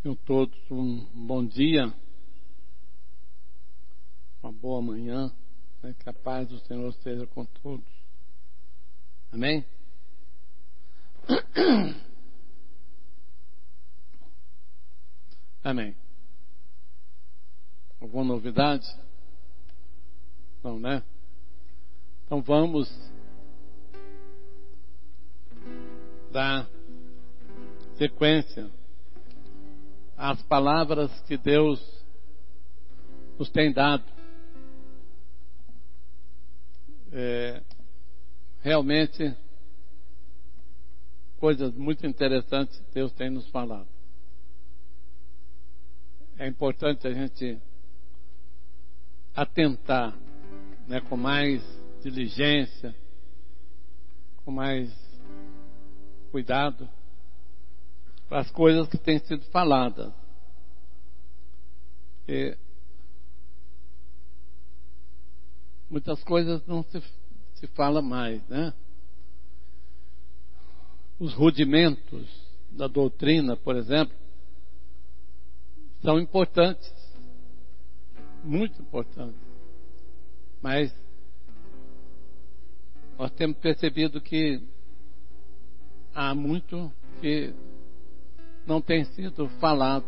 Tenham todos um bom dia, uma boa manhã, né? Que a paz do Senhor esteja com todos. Amém? Amém. Alguma novidade? Não, né? Então vamos dar sequência às palavras que Deus nos tem dado. Realmente, coisas muito interessantes Deus tem nos falado. É importante a gente atentar, né, com mais diligência, com mais cuidado, para as coisas que têm sido faladas. E muitas coisas não se fala mais, né? Os rudimentos da doutrina, por exemplo, são importantes, muito importantes, mas nós temos percebido que há muito que não tem sido falado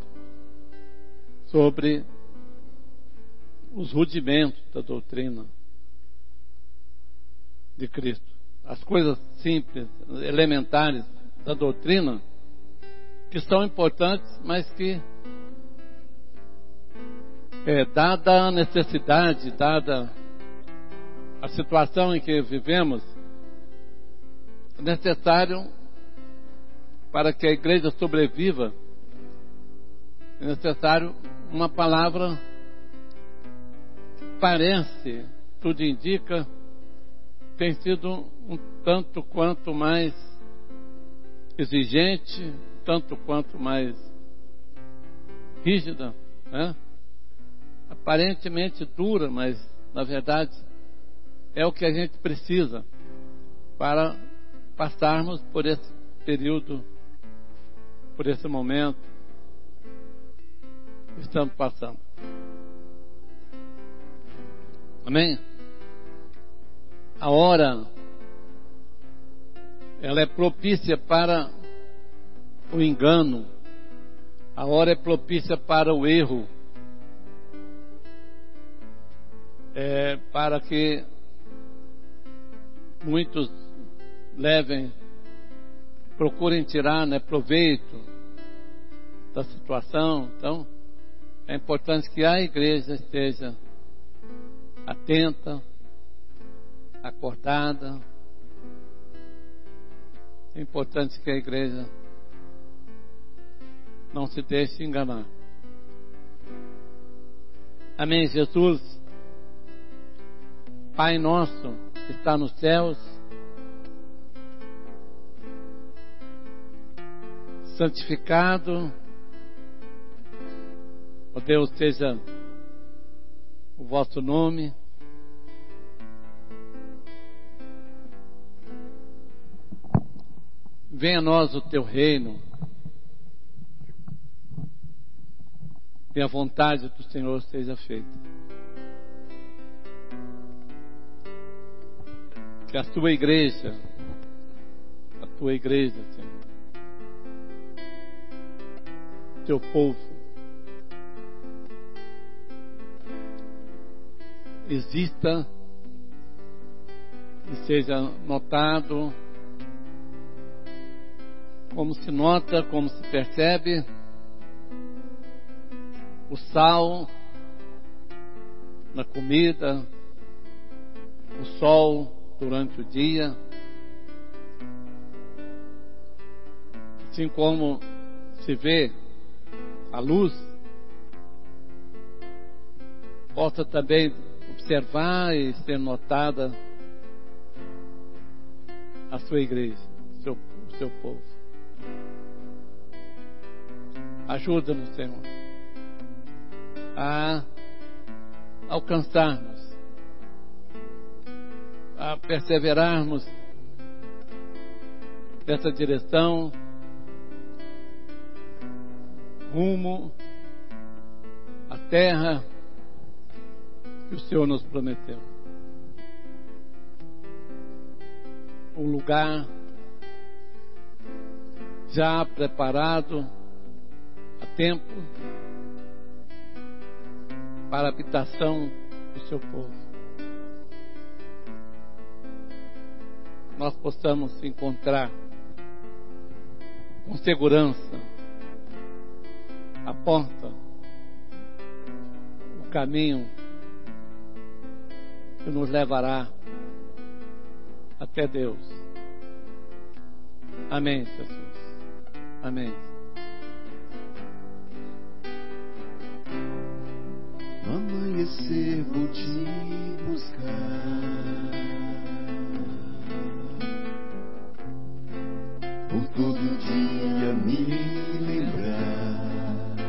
sobre os rudimentos da doutrina de Cristo. As coisas simples, elementares da doutrina, que são importantes, mas que, dada a necessidade, dada a situação em que vivemos, é necessário, para que a igreja sobreviva, é necessário uma palavra que parece, tudo indica, tem sido um tanto quanto mais exigente, tanto quanto mais rígida, né? Aparentemente dura, mas na verdade é o que a gente precisa para passarmos por esse período, por esse momento que estamos passando. Amém? A hora, ela é propícia para o engano, a hora é propícia para o erro, para que muitos procurem tirar, né, proveito da situação. Então, é importante que a igreja esteja atenta, acordada. É importante que a igreja não se deixe enganar. Amém, Jesus. Pai nosso que está nos céus, santificado, ó Deus, seja o vosso nome. Venha a nós o teu reino, e a vontade do Senhor seja feita. Que a tua igreja, Senhor, teu povo, exista e seja notado, como se nota, como se percebe, o sal na comida, o sol durante o dia, assim como se vê a luz, possa também observar e ser notada a sua igreja, o seu povo. Ajuda-nos, Senhor, a alcançarmos, a perseverarmos nessa direção rumo à terra que o Senhor nos prometeu. Um lugar já preparado há tempo para a habitação do seu povo. Nós possamos encontrar com segurança a porta, o caminho que nos levará até Deus. Amém, Jesus. Amém. No amanhecer vou te buscar, por todo dia me lembrar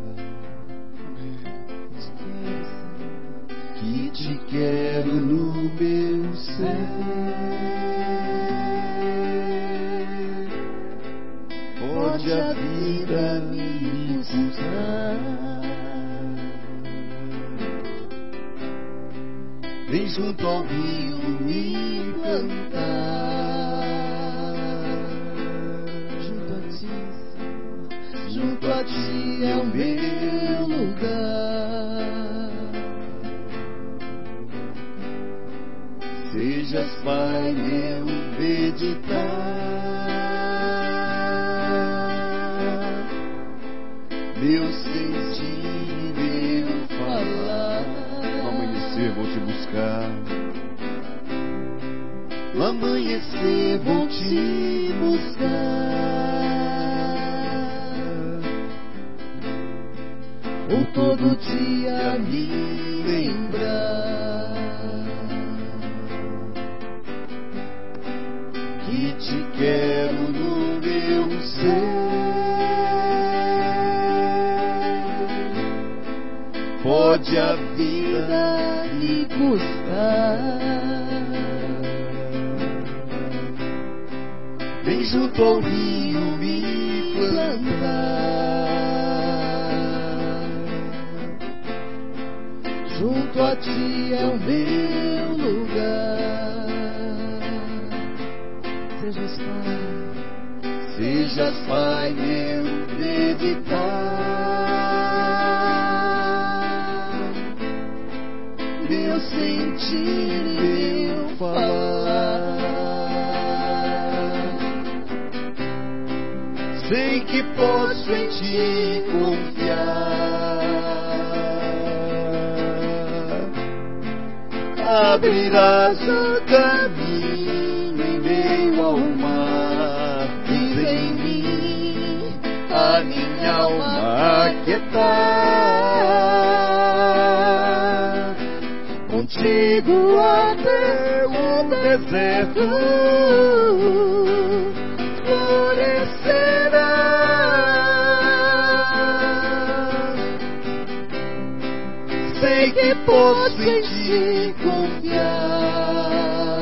que te quero no meu ser. Pode a vida me custar, vem junto ao rio me plantar, junto a ti é o meu lugar. Sejas, Pai, meu meditar, meu sentir, meu falar. No amanhecer vou te buscar, no amanhecer vou te buscar, por todo dia me lembrar que te quero no meu ser. Pode a vida me custar, vem junto ao rio me plantar, junto a ti é o meu lugar. Sejas, Pai, meu meditar, meu sentir e meu falar. Sei que posso em ti confiar, abrirás o caminho em meio ao mar. Vive em mim a minha alma aquietar, contigo até o deserto florescerá. Sei que posso em ti confiar,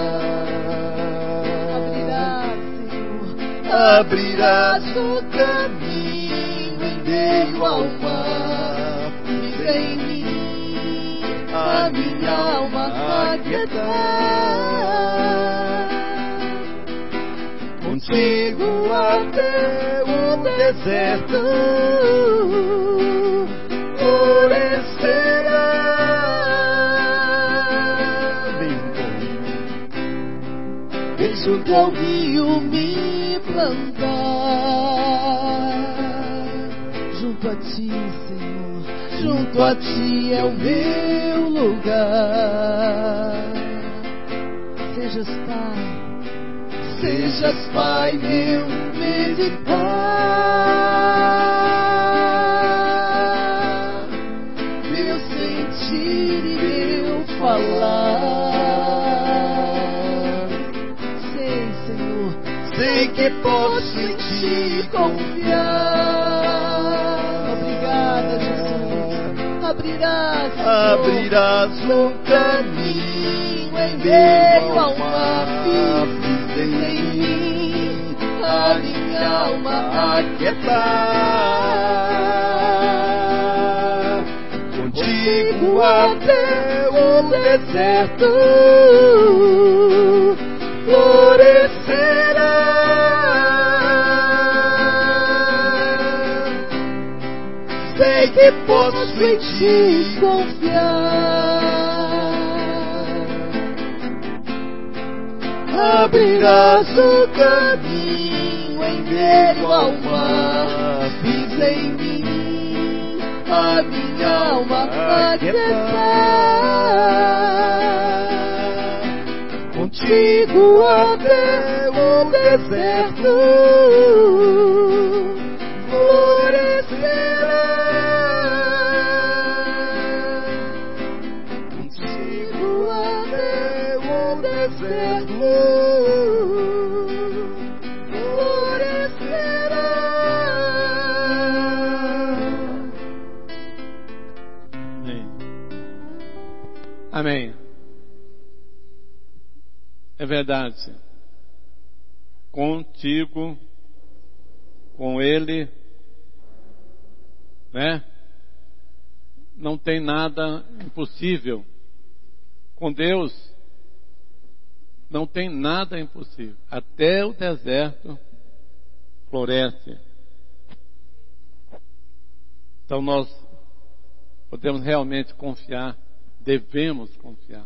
abrirás o caminho em meio ao mar. Vive em mim a minha alma aquietar, contigo até o deserto florescerá. Vem junto ao rio me plantar, junto a ti, Senhor, junto a ti é o meu lugar. Sejas, Pai, meu meditar, meu sentir e meu falar. Sei que posso em ti confiar. Obrigada, Jesus. Abrirás o caminho em meio ao mar. Vive em mim a minha alma aquietar, até o deserto florescerá. Sei que posso em ti confiar. Abrirás o caminho em meio ao mar. Fiz em mim a minha alma aquietar. Contigo até o deserto florescerá. Contigo até o deserto florescerá. Amém. É verdade. Contigo, com Ele, né? Não tem nada impossível. Com Deus, não tem nada impossível. Até o deserto floresce. Então nós podemos realmente confiar, devemos confiar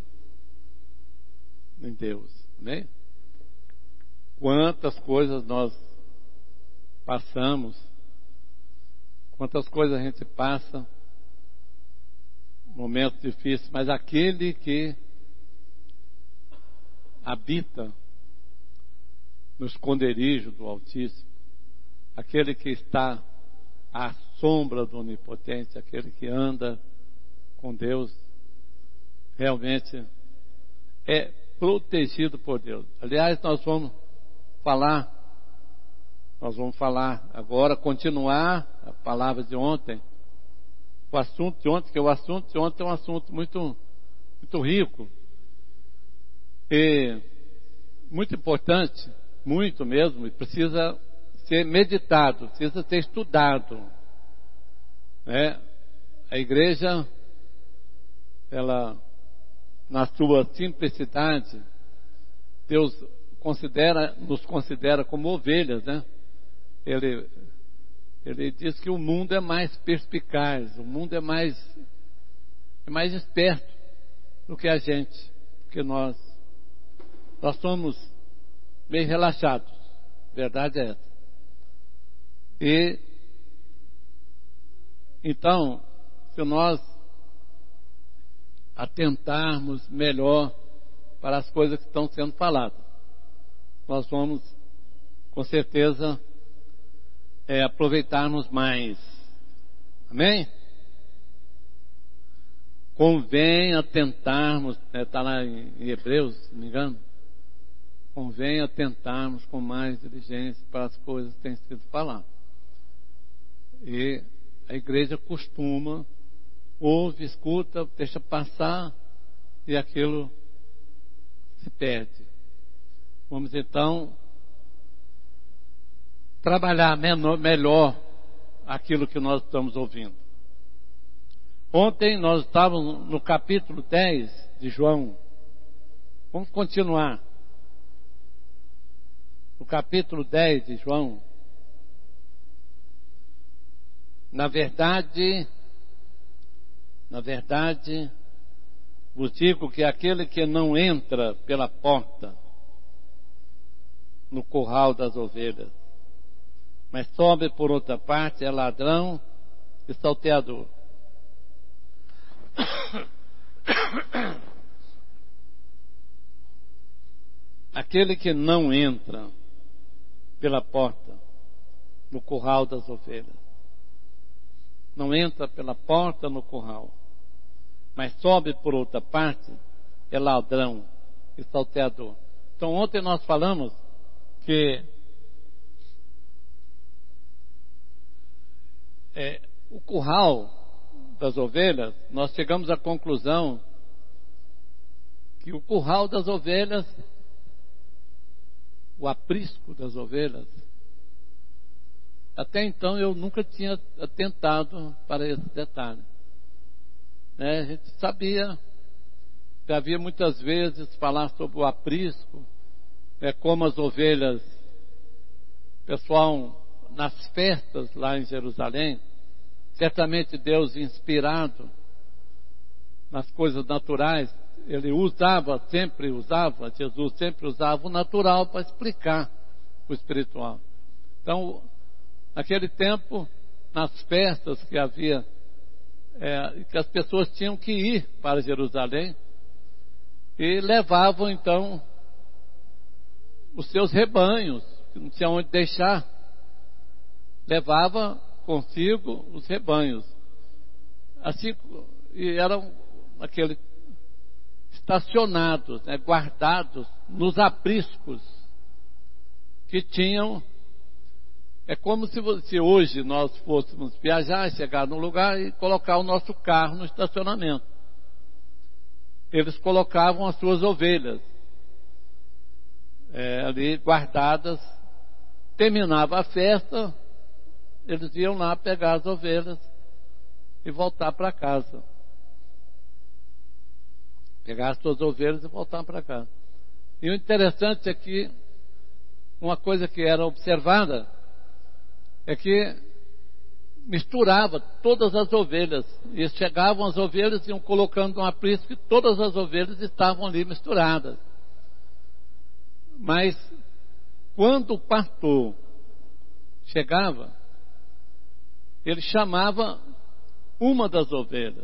em Deus, né? Quantas coisas nós passamos, quantas coisas a gente passa, momentos difíceis, mas aquele que habita no esconderijo do Altíssimo, aquele que está à sombra do Onipotente, aquele que anda com Deus, realmente é protegido por Deus. Aliás, nós vamos falar agora, continuar a palavra de ontem, o assunto de ontem, que o assunto de ontem é um assunto muito, muito rico e muito importante, muito mesmo, e precisa ser meditado, precisa ser estudado, né? A igreja, ela, na sua simplicidade, Deus nos considera como ovelhas, né? Ele diz que o mundo é mais perspicaz, o mundo é mais esperto do que a gente, porque nós somos meio relaxados, verdade é essa. E então, se nós atentarmos melhor para as coisas que estão sendo faladas, nós vamos, com certeza, aproveitarmos mais. Amém? Convém atentarmos, está lá em Hebreus, se não me engano, convém atentarmos com mais diligência para as coisas que têm sido faladas. E a igreja costuma, ouve, escuta, deixa passar e aquilo se perde. Vamos então trabalhar melhor aquilo que nós estamos ouvindo. Ontem nós estávamos no capítulo 10 de João. Vamos continuar. No capítulo 10 de João. Na verdade, vos digo que aquele que não entra pela porta no curral das ovelhas, mas sobe por outra parte, é ladrão e salteador. Aquele que não entra pela porta no curral das ovelhas, não entra pela porta no curral, mas sobe por outra parte, é ladrão e salteador. Então ontem nós falamos que o curral das ovelhas, nós chegamos à conclusão que o curral das ovelhas, o aprisco das ovelhas, até então eu nunca tinha atentado para esse detalhe. né, a gente sabia, já havia muitas vezes falar sobre o aprisco, como as ovelhas, pessoal, nas festas lá em Jerusalém, certamente Deus, inspirado nas coisas naturais, Jesus sempre usava o natural para explicar o espiritual. Então, naquele tempo, nas festas que havia, que as pessoas tinham que ir para Jerusalém, e levavam então os seus rebanhos, que não tinha onde deixar, levava consigo os rebanhos, assim, e eram aqueles estacionados, né, guardados nos apriscos que tinham. É como se hoje nós fôssemos viajar, chegar num lugar e colocar o nosso carro no estacionamento. Eles colocavam as suas ovelhas ali guardadas. Terminava a festa, eles iam lá pegar as ovelhas e voltar para casa. Pegar as suas ovelhas e voltar para casa. E o interessante é que uma coisa que era observada é que misturava todas as ovelhas. E chegavam as ovelhas e iam colocando no aprisco, e todas as ovelhas estavam ali misturadas. Mas quando o pastor chegava, ele chamava uma das ovelhas.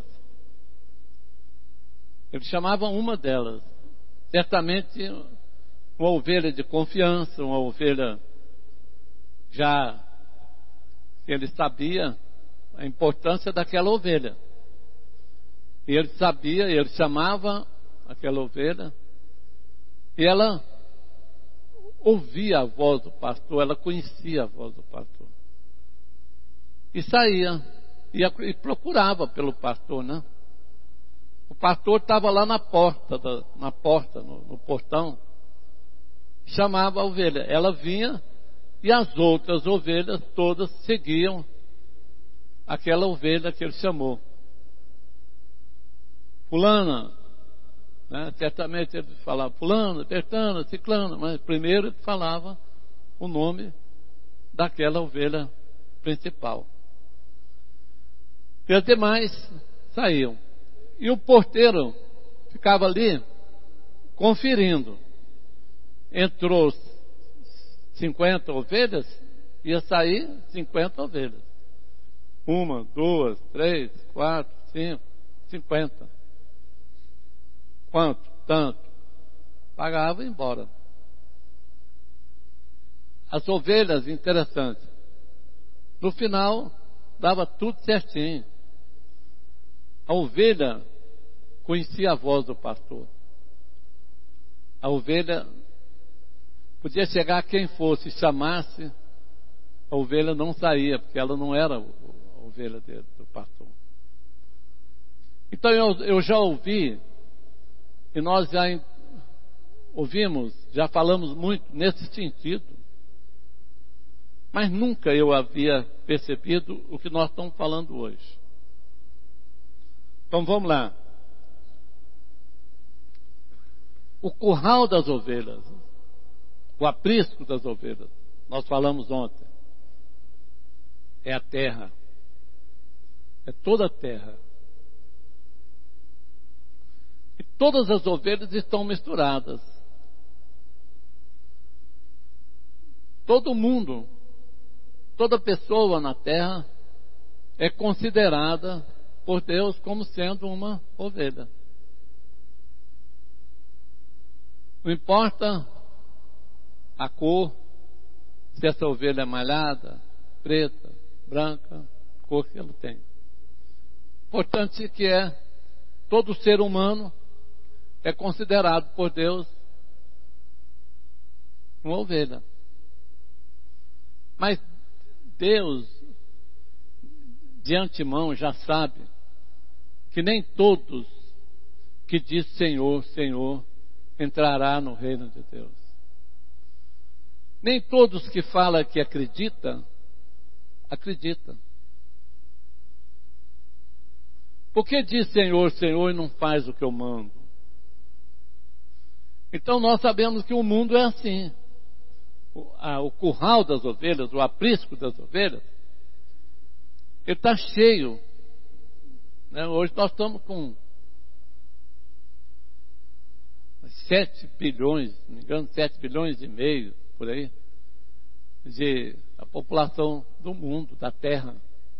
Ele chamava uma delas. Certamente uma ovelha de confiança, uma ovelha já que ele sabia a importância daquela ovelha. E ele sabia, ele chamava aquela ovelha, e ela ouvia a voz do pastor, ela conhecia a voz do pastor. E saía, e procurava pelo pastor, né? O pastor estava lá na porta, no portão, chamava a ovelha. Ela vinha e as outras ovelhas todas seguiam aquela ovelha que ele chamou. Fulana, né? Certamente ele falava fulana, bertana, ciclana, mas primeiro ele falava o nome daquela ovelha principal. E as demais saíam. E o porteiro ficava ali conferindo. Entrou 50 ovelhas, ia sair 50 ovelhas. 1, 2, 3, 4, 5, 50. Quanto? Tanto. Pagava e ia embora. As ovelhas, interessante. No final, dava tudo certinho. A ovelha conhecia a voz do pastor. A ovelha podia chegar quem fosse, chamasse, a ovelha não saía, porque ela não era a ovelha do pastor. Então eu já ouvi, e nós já ouvimos, já falamos muito nesse sentido, mas nunca eu havia percebido o que nós estamos falando hoje. Então vamos lá. O curral das ovelhas, o aprisco das ovelhas, nós falamos ontem, é a terra, é toda a terra. E todas as ovelhas estão misturadas. Todo mundo, toda pessoa na terra é considerada por Deus como sendo uma ovelha. Não importa a cor, se essa ovelha é malhada, preta, branca, cor que ela tem. Importante que todo ser humano é considerado por Deus uma ovelha. Mas Deus, de antemão, já sabe que nem todos que diz Senhor, Senhor, entrará no reino de Deus. Nem todos que falam que acreditam. Por que diz Senhor, Senhor e não faz o que eu mando? Então nós sabemos que o mundo é assim. O curral das ovelhas, o aprisco das ovelhas, ele está cheio. Né? Hoje nós estamos com 7 bilhões, se não me engano, 7 bilhões e meio, por aí, de a população do mundo, da Terra.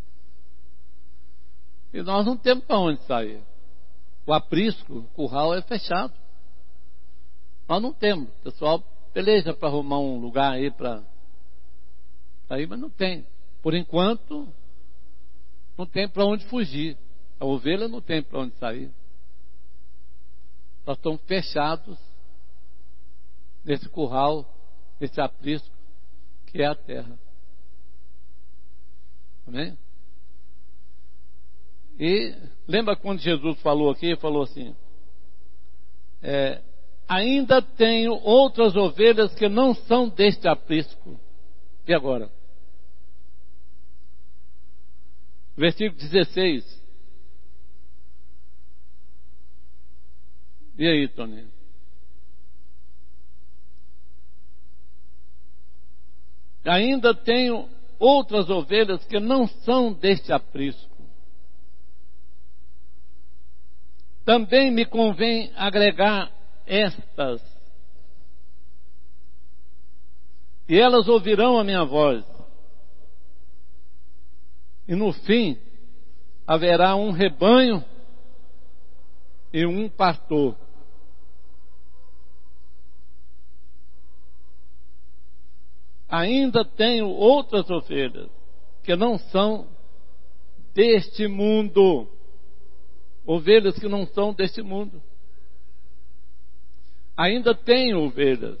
E nós não temos para onde sair. O aprisco, o curral é fechado. Nós não temos. O pessoal peleja para arrumar um lugar aí para ir, mas não tem. Por enquanto, não tem para onde fugir. A ovelha não tem para onde sair. Nós estamos fechados nesse curral, nesse aprisco, que é a terra. Amém? E lembra quando Jesus falou aqui, falou assim, ainda tenho outras ovelhas que não são deste aprisco. E agora? Versículo 16. E aí, Tony? Ainda tenho outras ovelhas que não são deste aprisco. Também me convém agregar estas, e elas ouvirão a minha voz, e no fim haverá um rebanho e um pastor. Ainda tenho outras ovelhas que não são deste mundo, ovelhas que não são deste mundo. Ainda tenho ovelhas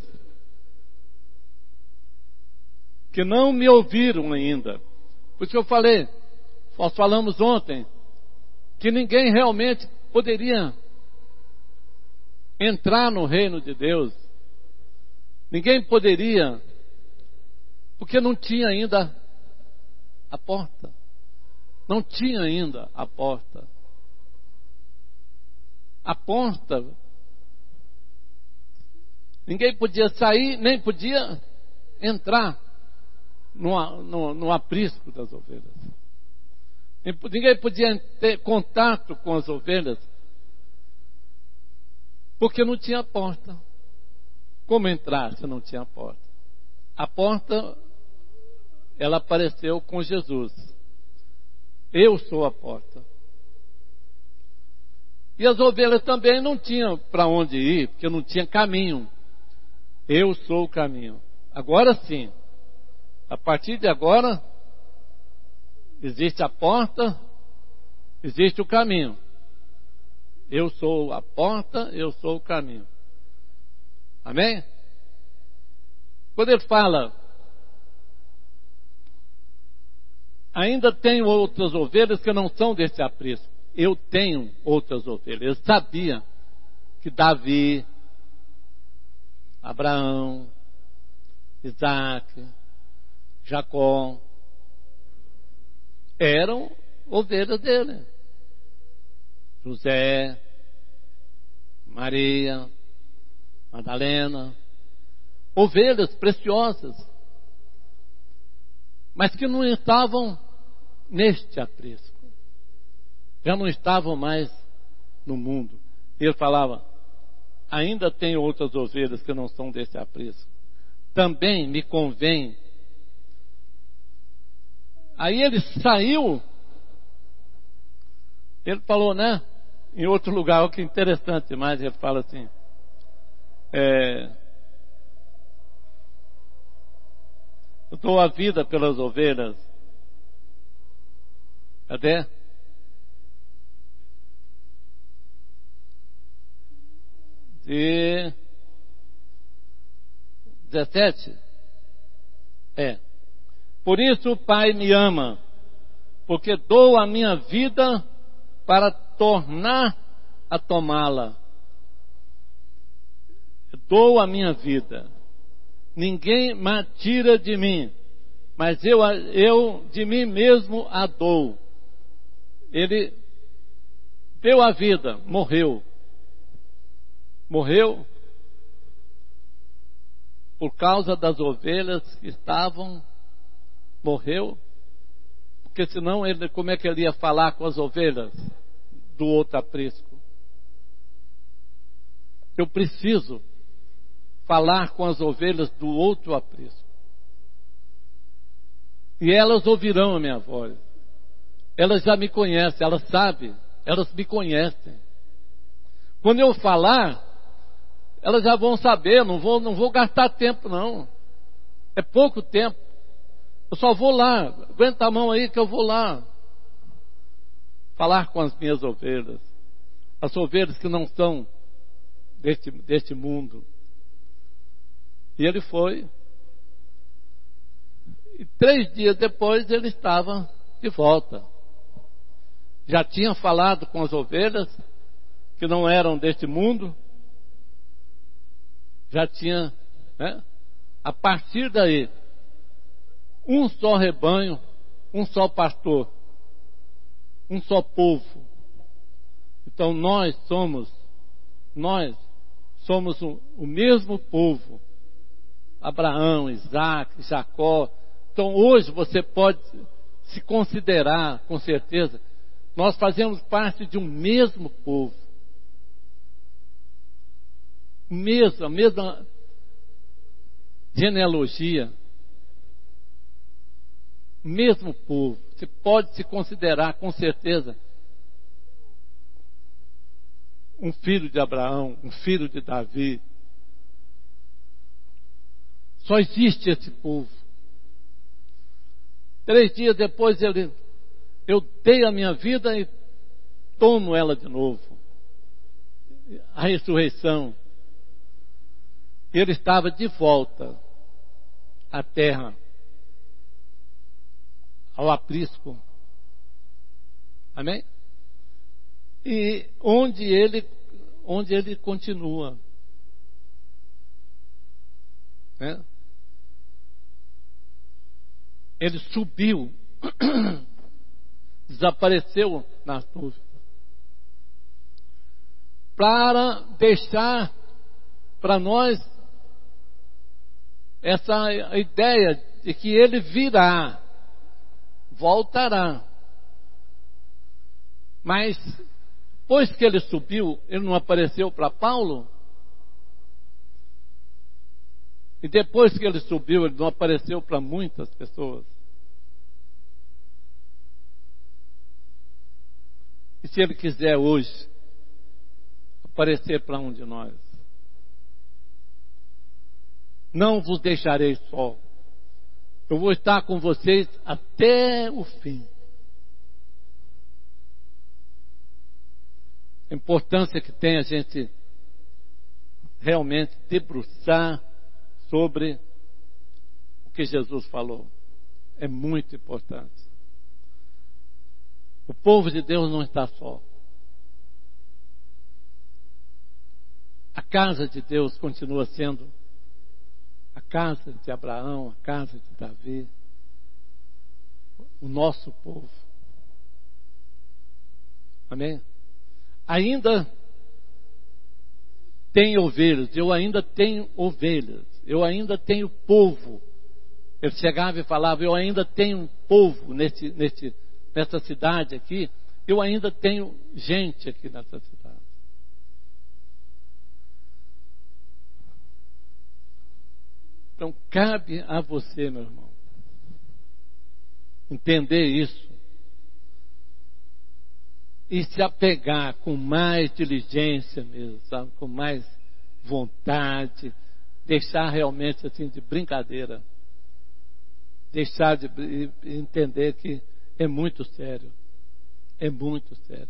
que não me ouviram ainda. Por isso que eu falei, nós falamos ontem, que ninguém realmente poderia entrar no reino de Deus. Ninguém poderia, porque não tinha ainda a porta. Não tinha ainda a porta. A porta, ninguém podia sair, nem podia entrar no aprisco das ovelhas. Ninguém podia ter contato com as ovelhas, porque não tinha porta. Como entrar se não tinha porta? A porta, ela apareceu com Jesus. Eu sou a porta. E as ovelhas também não tinham para onde ir, porque não tinha caminho. Eu sou o caminho. Agora sim, a partir de agora, existe a porta, existe o caminho. Eu sou a porta, eu sou o caminho. Amém? Quando ele fala, ainda tenho outras ovelhas que não são desse aprisco. Eu tenho outras ovelhas. Eu sabia que Davi, Abraão, Isaac, Jacó eram ovelhas dele. José, Maria, Madalena, ovelhas preciosas, mas que não estavam neste aprisco. Já não estavam mais no mundo. Ele falava, ainda tenho outras ovelhas que não são desse aprisco. Também me convém. Aí ele saiu, ele falou, né? Em outro lugar, o que é interessante mais, ele fala assim, eu dou a vida pelas ovelhas. Cadê? De 17? Por isso o Pai me ama, porque dou a minha vida para tornar a tomá-la. Dou a minha vida. Ninguém me tira de mim, mas eu de mim mesmo a dou. Ele deu a vida, morreu. Morreu por causa das ovelhas que estavam, morreu, porque senão ele, como é que ele ia falar com as ovelhas do outro aprisco? Eu preciso falar com as ovelhas do outro aprisco. E elas ouvirão a minha voz. Elas já me conhecem, elas sabem, elas me conhecem. Quando eu falar, elas já vão saber, não vou gastar tempo não. É pouco tempo. Eu só vou lá, aguenta a mão aí que eu vou lá. Falar com as minhas ovelhas. As ovelhas que não são deste mundo. E ele foi. E 3 dias depois ele estava de volta. Já tinha falado com as ovelhas que não eram deste mundo. Já tinha, né? A partir daí, um só rebanho, um só pastor, um só povo. Então nós somos o mesmo povo. Abraão, Isaac, Jacó. Então hoje você pode se considerar, com certeza, nós fazemos parte de um mesmo povo. A mesma genealogia. Mesmo povo. Você pode se considerar, com certeza, um filho de Abraão, um filho de Davi. Só existe esse povo. 3 dias depois eu dei a minha vida e tomo ela de novo. A ressurreição. Ele estava de volta à terra, ao aprisco. Amém? E onde ele continua. Né? Ele subiu, desapareceu nas nuvens, para deixar para nós essa ideia de que ele virá, voltará. Mas, depois que ele subiu, ele não apareceu para Paulo? E depois que ele subiu, ele não apareceu para muitas pessoas? E se ele quiser hoje aparecer para um de nós? Não vos deixarei só. Eu vou estar com vocês até o fim. A importância que tem a gente realmente debruçar sobre o que Jesus falou. É muito importante. O povo de Deus não está só. A casa de Deus continua sendo a casa de Abraão, a casa de Davi, o nosso povo. Amém? Ainda tem ovelhas, eu ainda tenho ovelhas, eu ainda tenho povo. Ele chegava e falava, eu ainda tenho povo nessa cidade aqui, eu ainda tenho gente aqui nessa cidade. Então, cabe a você, meu irmão, entender isso e se apegar com mais diligência mesmo, sabe? Com mais vontade, deixar realmente assim de brincadeira, deixar de entender que é muito sério, é muito sério.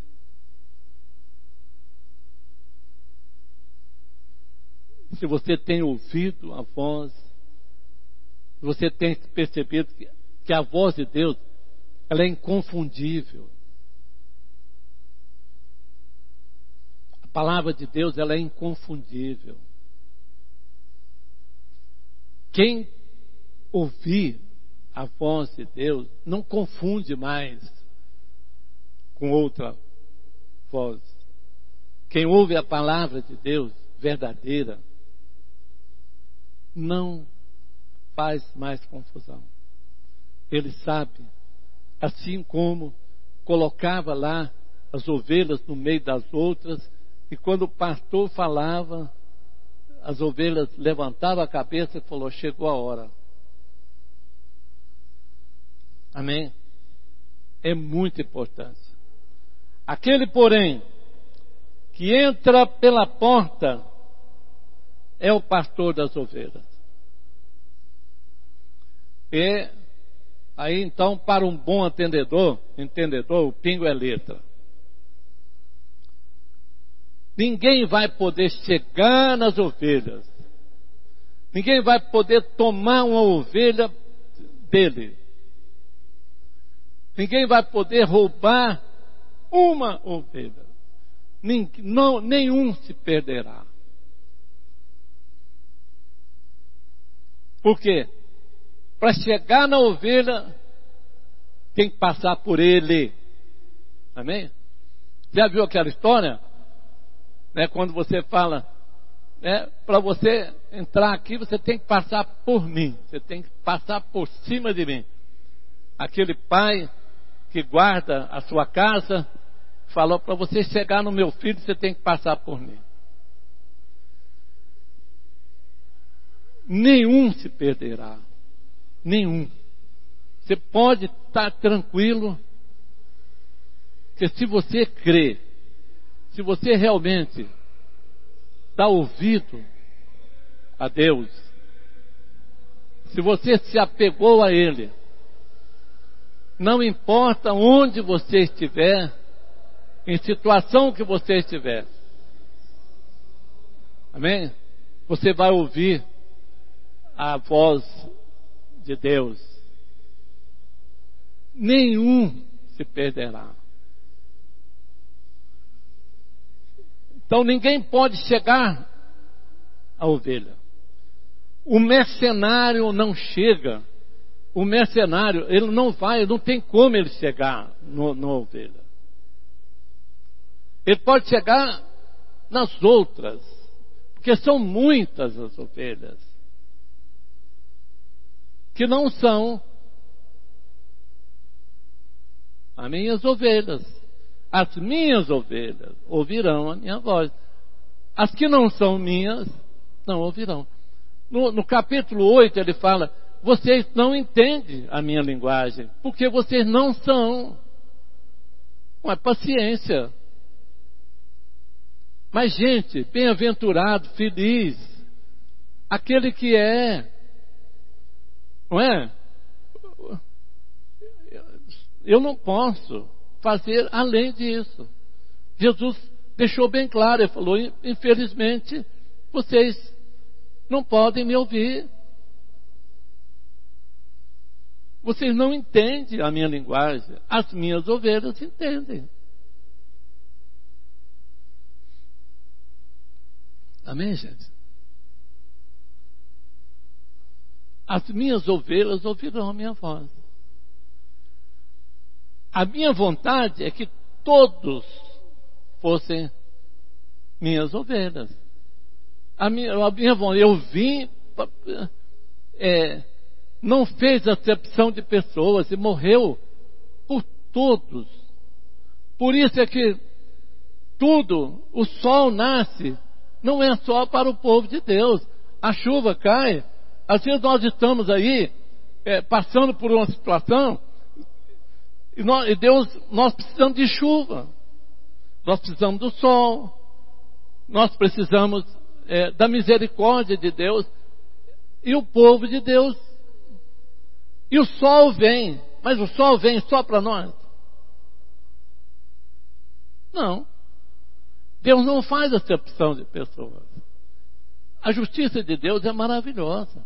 Se você tem ouvido a voz, você tem percebido que a voz de Deus, ela é inconfundível. A palavra de Deus, ela é inconfundível. Quem ouvir a voz de Deus não confunde mais com outra voz. Quem ouve a palavra de Deus verdadeira não faz mais confusão. Ele sabe, assim como colocava lá as ovelhas no meio das outras, e quando o pastor falava, as ovelhas levantavam a cabeça e falou: chegou a hora. Amém? É muito importante. Aquele, porém, que entra pela porta é o pastor das ovelhas. E aí então, para um bom entendedor, o pingo é letra. Ninguém vai poder chegar nas ovelhas. Ninguém vai poder tomar uma ovelha dele. Ninguém vai poder roubar uma ovelha. Nenhum se perderá. Por quê? Para chegar na ovelha, tem que passar por ele. Amém? Já viu aquela história? Quando você fala, para você entrar aqui, você tem que passar por mim. Você tem que passar por cima de mim. Aquele pai que guarda a sua casa falou: para você chegar no meu filho, você tem que passar por mim. Nenhum se perderá. Nenhum. Você pode estar tranquilo, que se você crê, se você realmente dá ouvido a Deus, se você se apegou a Ele, não importa onde você estiver, em situação que você estiver, amém? Você vai ouvir a voz de Deus. Nenhum se perderá. Então ninguém pode chegar à ovelha. O mercenário não chega. O mercenário, ele não vai, não tem como ele chegar na ovelha. Ele pode chegar nas outras, porque são muitas as ovelhas que não são as minhas ovelhas. As minhas ovelhas ouvirão a minha voz. As que não são minhas, não ouvirão. No capítulo 8 ele fala: vocês não entendem a minha linguagem, porque vocês não são. Não é paciência. Mas, gente, bem-aventurado, feliz, aquele que é, não é? Eu não posso fazer além disso. Jesus deixou bem claro, ele falou: infelizmente, vocês não podem me ouvir. Vocês não entendem a minha linguagem. As minhas ovelhas entendem. Amém, gente? As minhas ovelhas ouvirão a minha voz. A minha vontade é que todos fossem minhas ovelhas. A minha vontade, eu vim, não fez acepção de pessoas e morreu por todos. Por isso é que tudo, o sol nasce, não é só para o povo de Deus. A chuva cai. Às vezes nós estamos aí passando por uma situação e nós precisamos de chuva. Nós precisamos do sol. Nós precisamos da misericórdia de Deus. E o povo de Deus. E o sol vem. Mas o sol vem só para nós? Não. Deus não faz acepção de pessoas. A justiça de Deus é maravilhosa.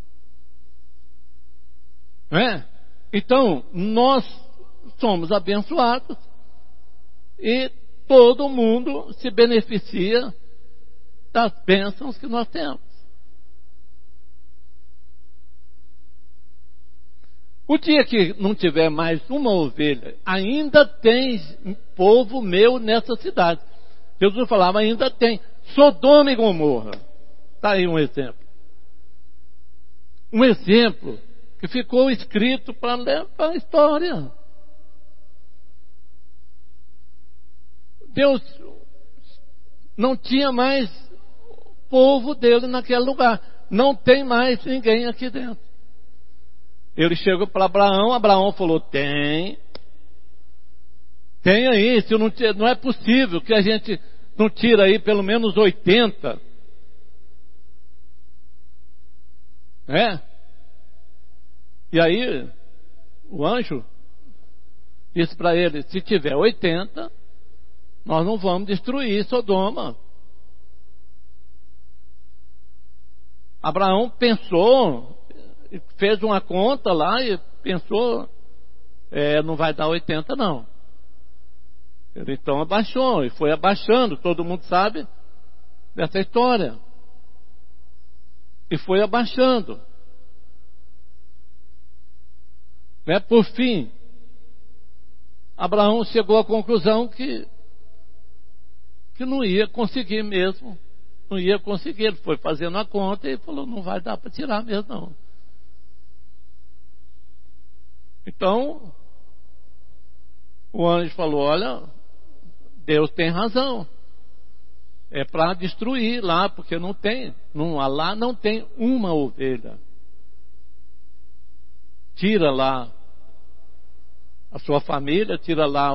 Não é? Então, nós somos abençoados e todo mundo se beneficia das bênçãos que nós temos. O dia que não tiver mais uma ovelha, ainda tem povo meu nessa cidade. Jesus falava, ainda tem. Sodoma e Gomorra. Está aí um exemplo. Um exemplo que ficou escrito para a história. Deus não tinha mais povo dele naquele lugar. Não tem mais ninguém aqui dentro. Ele chegou para Abraão, Abraão falou, tem aí, se não é possível que a gente não tira aí pelo menos 80. E aí, o anjo disse para ele, se tiver 80, nós não vamos destruir Sodoma. Abraão pensou, fez uma conta lá e pensou, não vai dar 80 não. Ele então abaixou, e foi abaixando, todo mundo sabe dessa história. E foi abaixando. Por fim, Abraão chegou à conclusão que não ia conseguir mesmo. Não ia conseguir. Ele foi fazendo a conta e falou, não vai dar para tirar mesmo não. Então, o anjo falou, olha, Deus tem razão. É para destruir lá, porque lá não tem uma ovelha. Tira lá a sua família, tira lá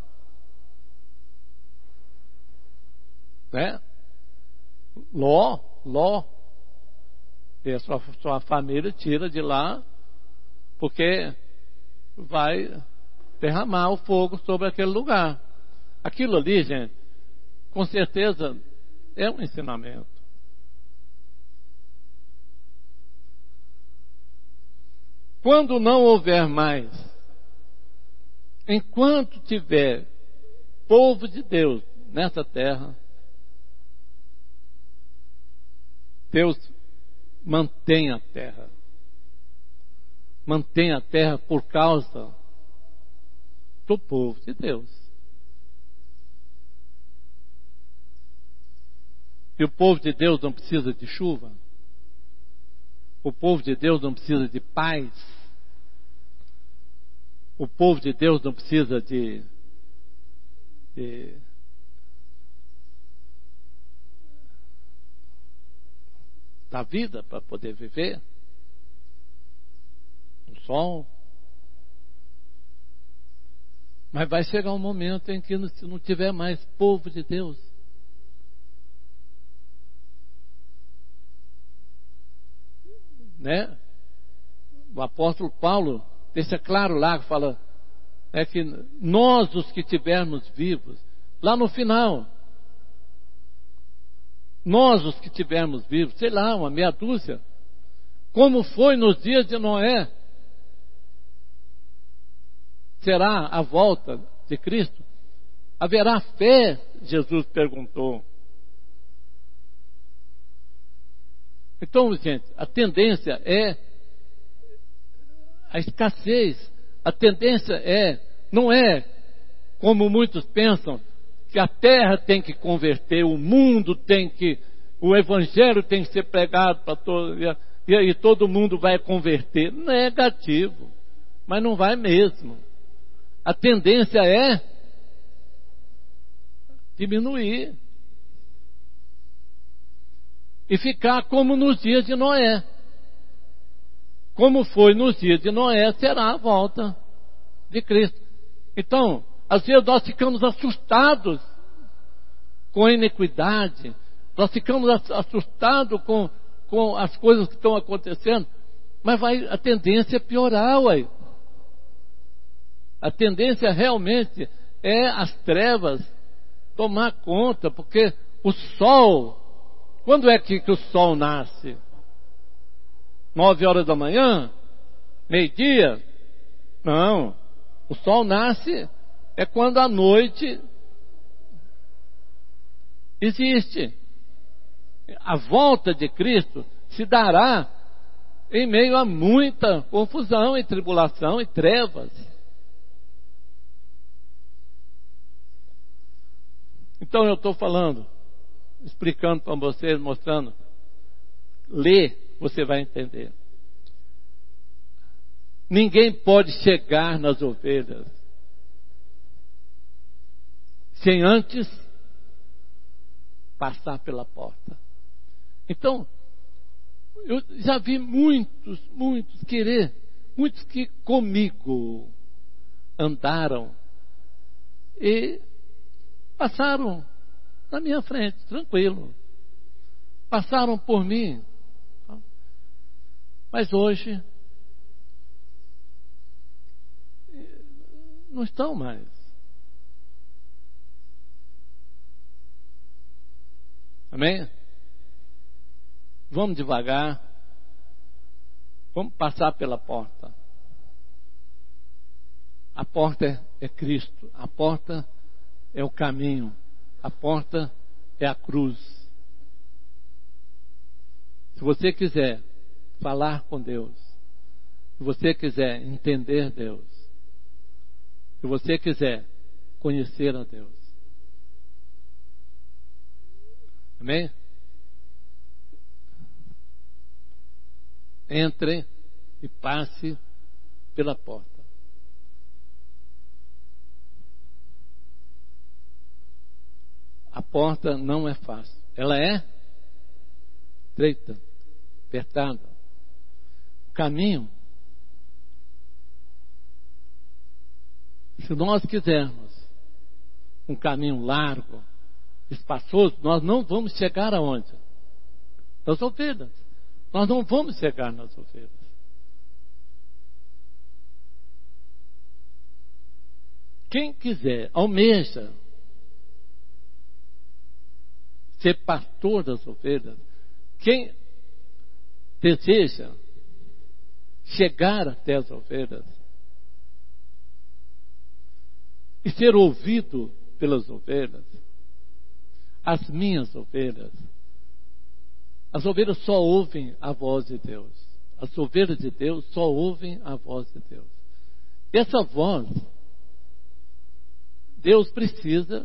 Ló. E a sua família tira de lá, porque vai derramar o fogo sobre aquele lugar. Aquilo ali, gente, com certeza é um ensinamento. Quando não houver mais, enquanto tiver povo de Deus nessa terra, Deus mantém a terra. Mantém a terra por causa do povo de Deus. E o povo de Deus não precisa de chuva. O povo de Deus não precisa de paz. O povo de Deus não precisa da vida para poder viver. O sol. Mas vai chegar um momento em que se não tiver mais povo de Deus, o apóstolo Paulo deixa claro lá, que fala que nós, os que tivermos vivos, lá no final, nós, os que tivermos vivos, sei lá, uma meia dúzia, como foi nos dias de Noé, será a volta de Cristo? Haverá fé? Jesus perguntou. Então, gente, a tendência é a escassez. A tendência não é como muitos pensam, que a terra tem que converter, o mundo o evangelho tem que ser pregado para todos, e aí todo mundo vai converter. Negativo, mas não vai mesmo. A tendência é diminuir e ficar como nos dias de Noé. Como foi nos dias de Noé, será a volta de Cristo. Então, às vezes nós ficamos assustados com a iniquidade, nós ficamos assustados com as coisas que estão acontecendo, mas a tendência é piorar, ué. A tendência realmente é as trevas tomar conta, porque o sol, quando é que o sol nasce? 9 horas da manhã? Meio-dia? Não. O sol nasce quando a noite existe. A volta de Cristo se dará em meio a muita confusão e tribulação e trevas. Então eu estou falando, explicando para vocês, mostrando. Lê, você vai entender. Ninguém pode chegar nas ovelhas sem antes passar pela porta. Então, eu já vi muitos que comigo andaram e passaram na minha frente, tranquilo. Passaram por mim. Mas hoje não estão mais. Amém? Vamos devagar. Vamos passar pela porta. A porta é Cristo. A porta é o caminho. A porta é a cruz. Se você quiser falar com Deus, se você quiser entender Deus, se você quiser conhecer a Deus, amém? Entre e passe pela porta. A porta não é fácil. Ela é estreita, apertada. O caminho, se nós quisermos um caminho largo, espaçoso, nós não vamos chegar aonde? Nas ovelhas. Nós não vamos chegar nas ovelhas. Quem quiser, almeja ser pastor das ovelhas, quem deseja chegar até as ovelhas e ser ouvido pelas ovelhas, as minhas ovelhas, as ovelhas só ouvem a voz de Deus. As ovelhas de Deus só ouvem a voz de Deus. Essa voz, Deus precisa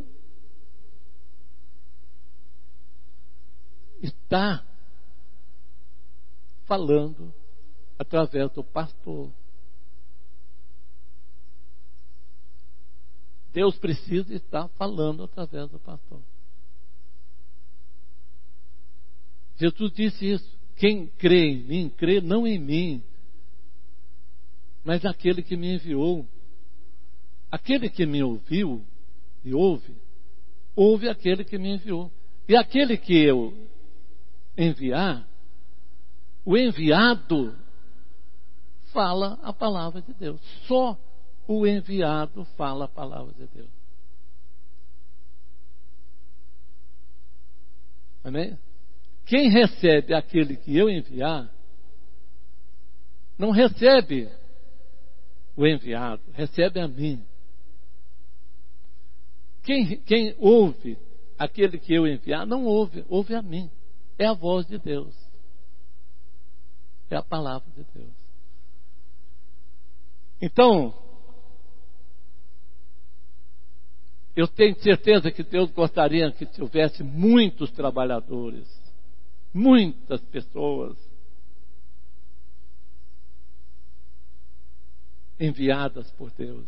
estar falando através do pastor. Deus precisa estar falando através do pastor. Jesus disse isso. Quem crê em mim, crê não em mim, mas naquele que me enviou. Aquele que me ouviu e ouve aquele que me enviou. E aquele que eu enviar, o enviado fala a palavra de Deus. Só o enviado fala a palavra de Deus. Amém? Quem recebe aquele que eu enviar, não recebe o enviado, recebe a mim. Quem ouve aquele que eu enviar, não ouve a mim. É a voz de Deus. É a palavra de Deus. Então, eu tenho certeza que Deus gostaria que tivesse muitos trabalhadores, muitas pessoas enviadas por Deus.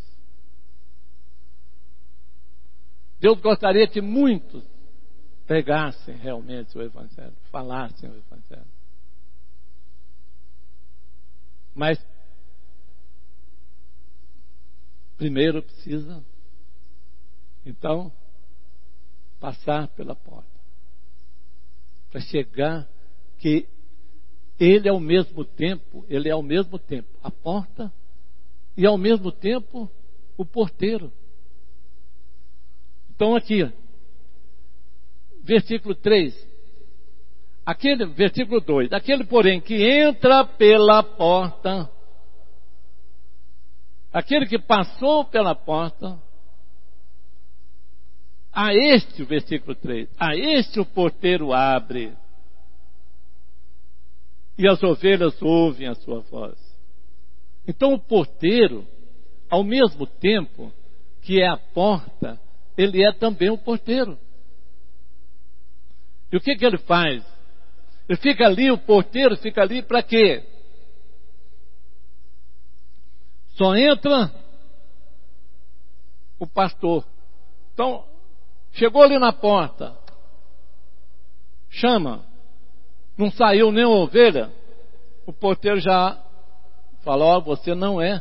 Deus gostaria que muitos pregassem realmente o Evangelho, falassem o Evangelho. Mas primeiro precisa, então, passar pela porta. Para chegar que Ele é ao mesmo tempo a porta e ao mesmo tempo o porteiro. Então aqui, versículo 3, versículo 2, aquele porém que entra pela porta, aquele que passou pela porta, a este, o versículo 3, a este o porteiro abre. e as ovelhas ouvem a sua voz. Então o porteiro, ao mesmo tempo que é a porta, ele é também o porteiro. E o que ele faz? Ele fica ali, o porteiro fica ali para quê? Só entra o pastor. Então, chegou ali na porta, chama, não saiu nem uma ovelha, o porteiro já fala, ó, você não é.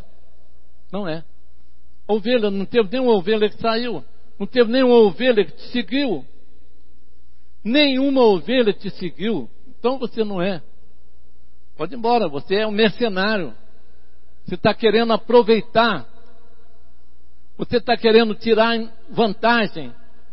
Ovelha, não teve nenhuma ovelha que saiu, não teve nenhuma ovelha que te seguiu. Nenhuma ovelha te seguiu, então você não é. Pode ir embora, você é um mercenário. Você está querendo aproveitar. Você está querendo tirar vantagem.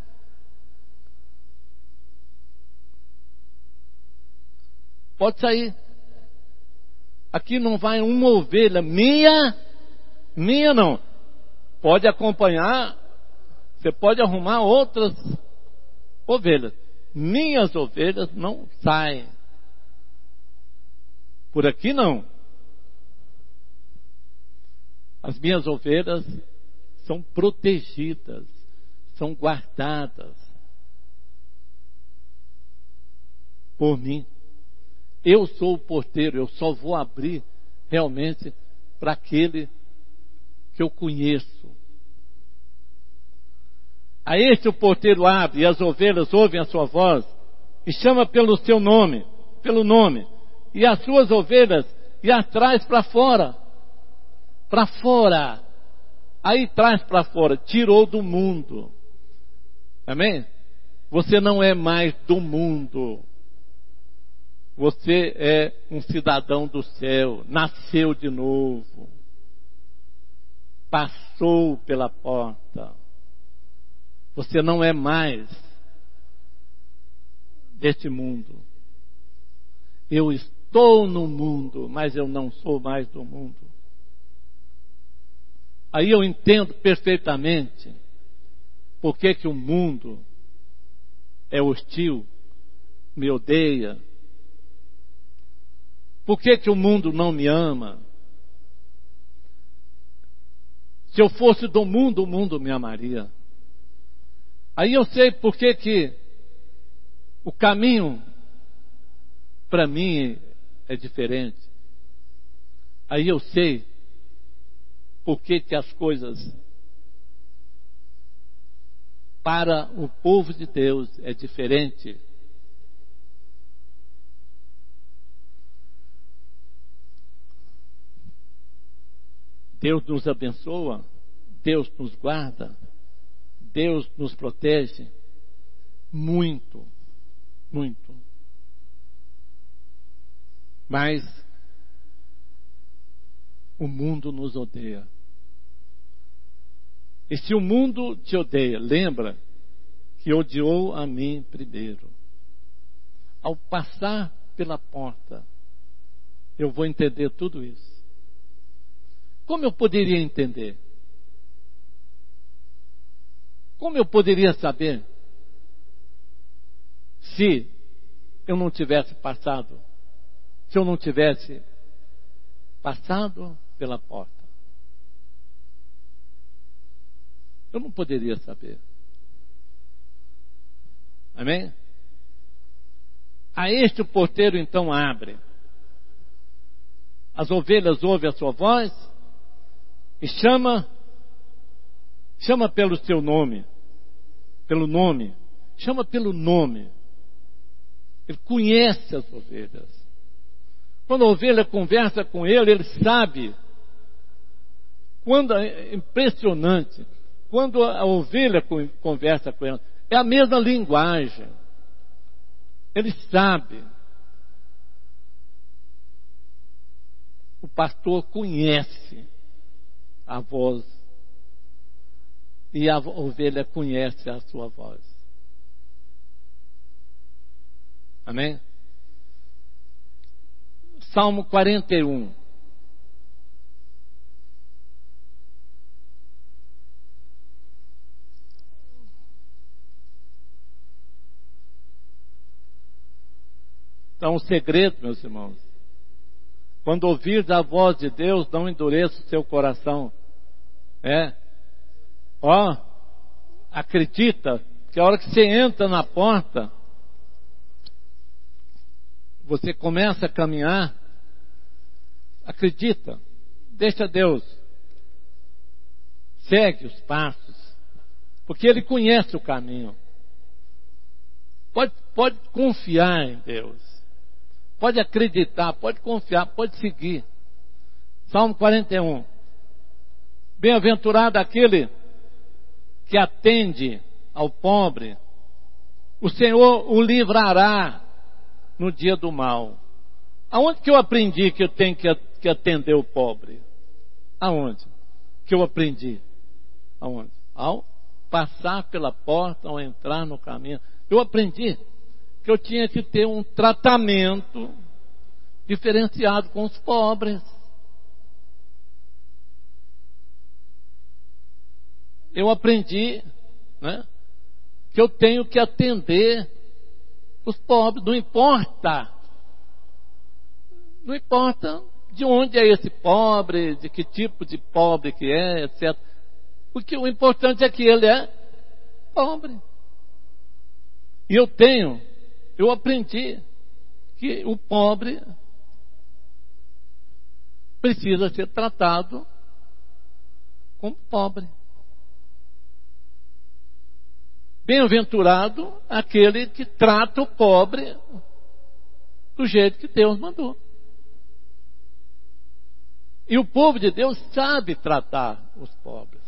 Pode sair. Aqui não vai uma ovelha minha não. Pode acompanhar, você pode arrumar outras ovelhas. Minhas ovelhas não saem. Por aqui não. As minhas ovelhas são protegidas, são guardadas por mim. Eu sou o porteiro, eu só vou abrir realmente para aquele que eu conheço. A este o porteiro abre e as ovelhas ouvem a sua voz e chama pelo seu nome, pelo nome, e as suas ovelhas e as traz para fora. Para fora. Aí traz para fora, tirou do mundo. Amém? Você não é mais do mundo. Você é um cidadão do céu, nasceu de novo. Passou pela porta. Você não é mais deste mundo. Eu estou no mundo, mas eu não sou mais do mundo. Aí eu entendo perfeitamente por que o mundo é hostil, me odeia. Por que o mundo não me ama? Se eu fosse do mundo, o mundo me amaria. Aí eu sei por que o caminho para mim é diferente. Aí eu sei por que as coisas para o povo de Deus é diferente. Deus nos abençoa, Deus nos guarda, Deus nos protege muito, muito. Mas o mundo nos odeia. E se o mundo te odeia, lembra que odiou a mim primeiro. Ao passar pela porta, eu vou entender tudo isso. Como eu poderia entender? Como eu poderia saber se eu não tivesse passado? Se eu não tivesse passado pela porta? Eu não poderia saber. Amém? A este o porteiro então abre. As ovelhas ouvem a sua voz e chama pelo seu nome. Pelo nome. Chama pelo nome. Ele conhece as ovelhas. Quando a ovelha conversa com ele, ele sabe. Quando é impressionante. Quando a ovelha conversa com ele, é a mesma linguagem. Ele sabe. O pastor conhece a voz. E a ovelha conhece a sua voz. Amém? Salmo 41. Então, o segredo, meus irmãos, Quando ouvires a voz de Deus, não endureça o seu coração. Acredita que a hora que você entra na porta, você começa a caminhar, acredita, deixa Deus, segue os passos, porque Ele conhece o caminho. Pode confiar em Deus, pode acreditar, pode confiar, pode seguir. Salmo 41. Bem-aventurado aquele que atende ao pobre, o Senhor o livrará no dia do mal. Aonde que eu aprendi que eu tenho que atender o pobre? Aonde que eu aprendi? Aonde? Ao passar pela porta, ao entrar no caminho. Eu aprendi que eu tinha que ter um tratamento diferenciado com os pobres. Eu aprendi, que eu tenho que atender os pobres. Não importa de onde é esse pobre, de que tipo de pobre que é, etc. Porque o importante é que ele é pobre. E eu aprendi que o pobre precisa ser tratado como pobre. Bem-aventurado aquele que trata o pobre do jeito que Deus mandou. E o povo de Deus sabe tratar os pobres.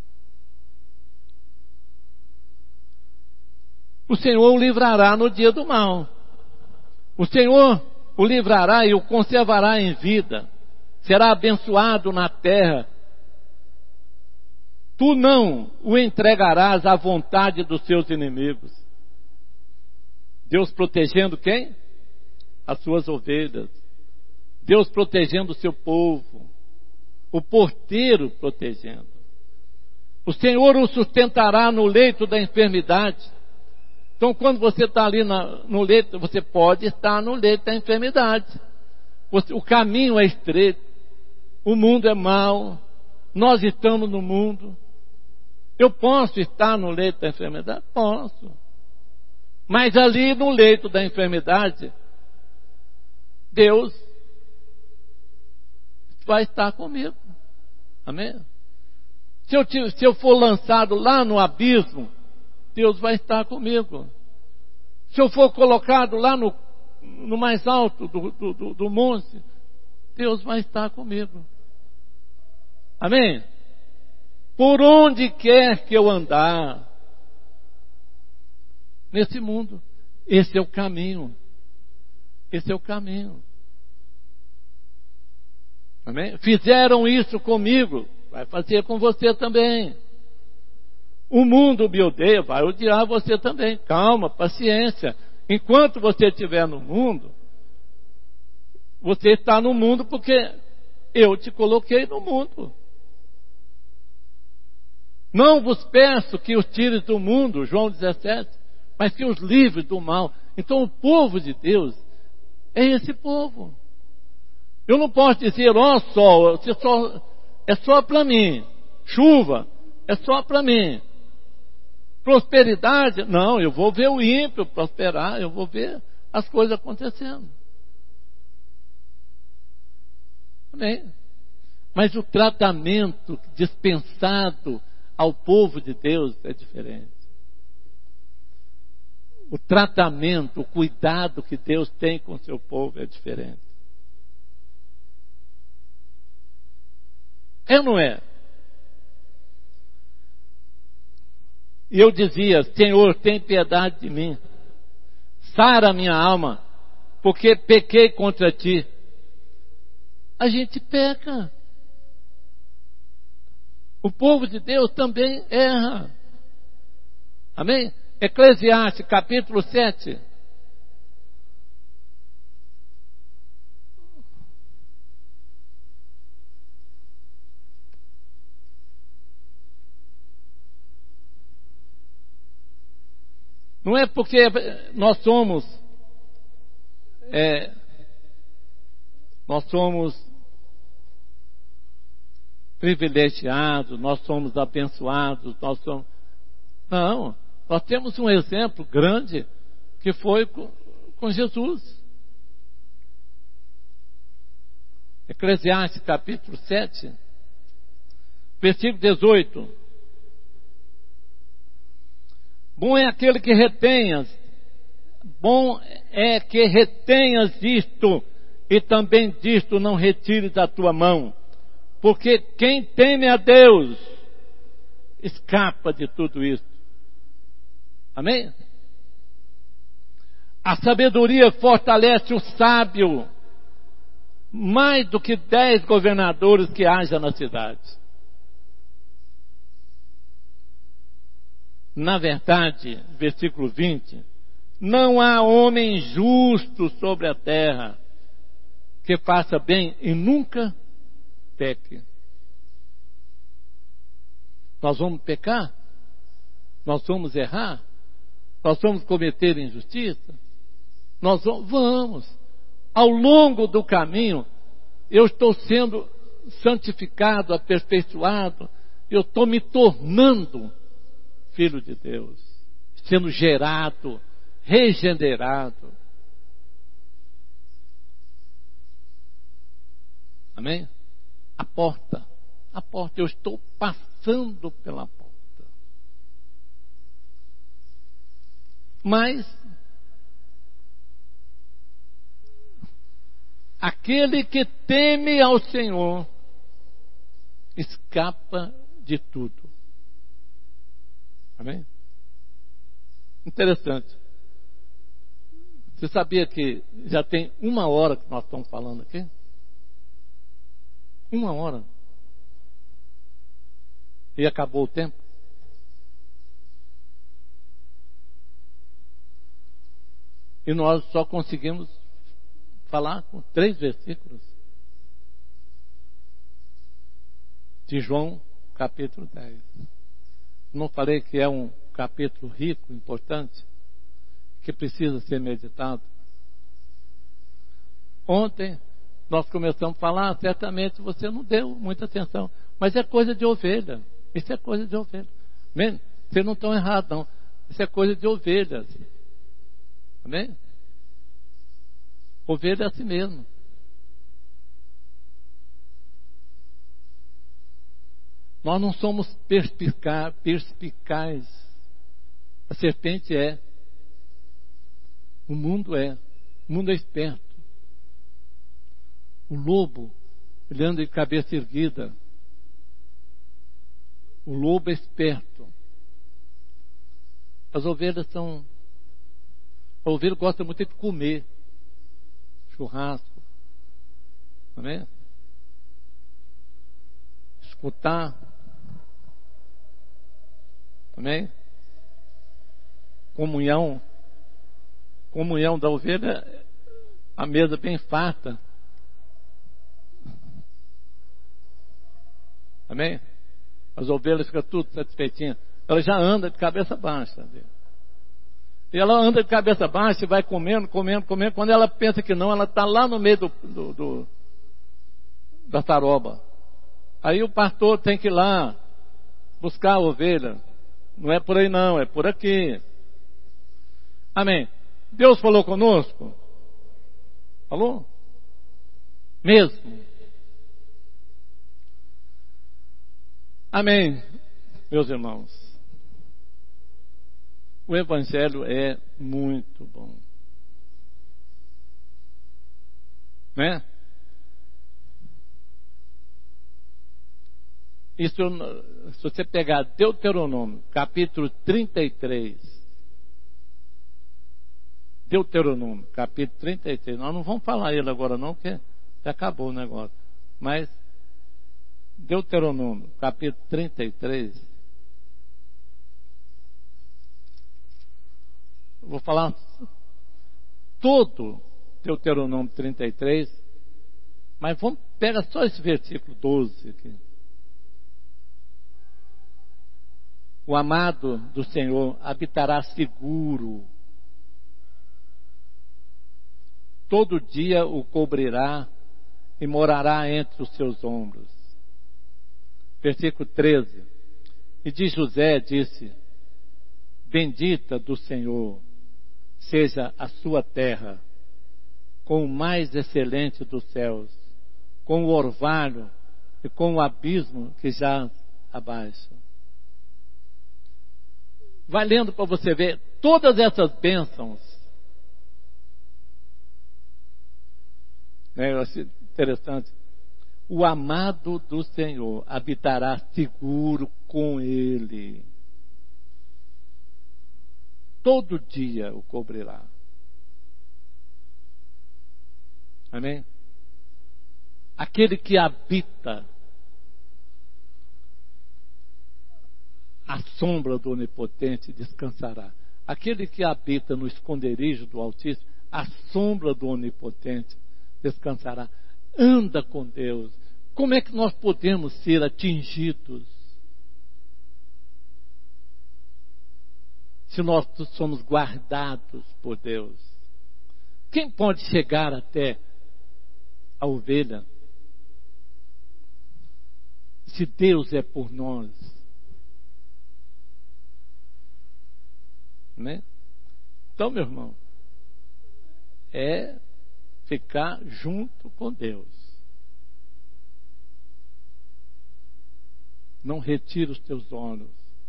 O Senhor o livrará no dia do mal. O Senhor o livrará e o conservará em vida. Será abençoado na terra. Tu não o entregarás à vontade dos seus inimigos. Deus protegendo quem? As suas ovelhas. Deus protegendo o seu povo. O porteiro protegendo. O Senhor o sustentará no leito da enfermidade. Então, quando você está ali no leito, você pode estar no leito da enfermidade. O caminho é estreito. O mundo é mau. Nós estamos no mundo. Eu posso estar no leito da enfermidade? Posso. Mas ali no leito da enfermidade, Deus vai estar comigo. Amém? Se eu for lançado lá no abismo, Deus vai estar comigo. Se eu for colocado lá no mais alto do monte, Deus vai estar comigo. Amém? Por onde quer que eu andar nesse mundo, esse é o caminho. Esse é o caminho. Amém? Fizeram isso comigo, vai fazer com você também. O mundo me odeia, vai odiar você também. Calma, paciência. Enquanto você estiver no mundo, você está no mundo porque eu te coloquei no mundo. Não vos peço que os tires do mundo, João 17, mas que os livres do mal. Então o povo de Deus é esse povo. Eu não posso dizer, sol, é só para mim. Chuva, é só para mim. Prosperidade, não, eu vou ver o ímpio prosperar, eu vou ver as coisas acontecendo. Amém? Mas o tratamento dispensado ao povo de Deus é diferente. O tratamento, o cuidado que Deus tem com o seu povo é diferente. É ou não é? E eu dizia, Senhor, tem piedade de mim. Sara minha alma, porque pequei contra ti. A gente peca. O povo de Deus também erra. Amém? Eclesiastes, capítulo 7. Não é porque nós somos nós somos privilegiados, nós somos abençoados, Não, nós temos um exemplo grande que foi com Jesus. Eclesiastes capítulo 7, versículo 18. Bom é que retenhas isto, e também disto não retires a tua mão, porque quem teme a Deus escapa de tudo isso. Amém? A sabedoria fortalece o sábio mais do que 10 governadores que haja na cidade. Na verdade, versículo 20, não há homem justo sobre a terra que faça bem e nunca peque. Nós vamos pecar? Nós vamos errar? Nós vamos cometer injustiça? Nós vamos. Ao longo do caminho, eu estou sendo santificado, aperfeiçoado, eu estou me tornando filho de Deus, sendo gerado, regenerado. Amém? A porta, eu estou passando pela porta. Mas aquele que teme ao Senhor escapa de tudo. Amém? Interessante. Você sabia que já tem 1 hora que nós estamos falando aqui? 1 hora. E acabou o tempo. E nós só conseguimos falar com 3 versículos de João capítulo 10. Não falei que é um capítulo rico, importante, que precisa ser meditado? Ontem nós começamos a falar, certamente você não deu muita atenção, mas é coisa de ovelha. Isso é coisa de ovelha. Amém? Vocês não estão errados, não. Isso é coisa de ovelhas. Amém? Ovelha é assim mesmo. Nós não somos perspicazes. A serpente é. O mundo é. O mundo é esperto. O lobo, ele anda de cabeça erguida. O lobo é esperto. As ovelhas são... A ovelha gosta muito de comer. Churrasco. Amém? Escutar. Amém? Comunhão da ovelha, a mesa bem farta. Amém? As ovelhas ficam tudo satisfeitinhas. Ela já anda de cabeça baixa. E ela anda de cabeça baixa e vai comendo. Quando ela pensa que não, ela está lá no meio da taroba. Aí o pastor tem que ir lá buscar a ovelha. Não é por aí não, é por aqui. Amém. Deus falou conosco? Falou? Mesmo. Amém, meus irmãos. O Evangelho é muito bom. Né? Isso, se você pegar Deuteronômio, capítulo 33. Deuteronômio, capítulo 33. Nós não vamos falar ele agora não, porque já acabou o negócio. Mas Deuteronômio, capítulo 33. Eu vou falar todo Deuteronômio 33, mas vamos pegar só esse versículo 12 aqui. O amado do Senhor habitará seguro. Todo dia o cobrirá e morará entre os seus ombros. Versículo 13. E de José disse: bendita do Senhor seja a sua terra, com o mais excelente dos céus, com o orvalho e com o abismo que jaz abaixo. Vai lendo para você ver todas essas bênçãos. Eu achei interessante. O amado do Senhor habitará seguro com ele. Todo dia o cobrirá. Amém? Aquele que habita a sombra do Onipotente descansará. Aquele que habita no esconderijo do Altíssimo, a sombra do Onipotente descansará. Anda com Deus. Como é que nós podemos ser atingidos se nós somos guardados por Deus? Quem pode chegar até a ovelha se Deus é por nós? Né? Então, meu irmão, é ficar junto com Deus. Não retire os teus olhos.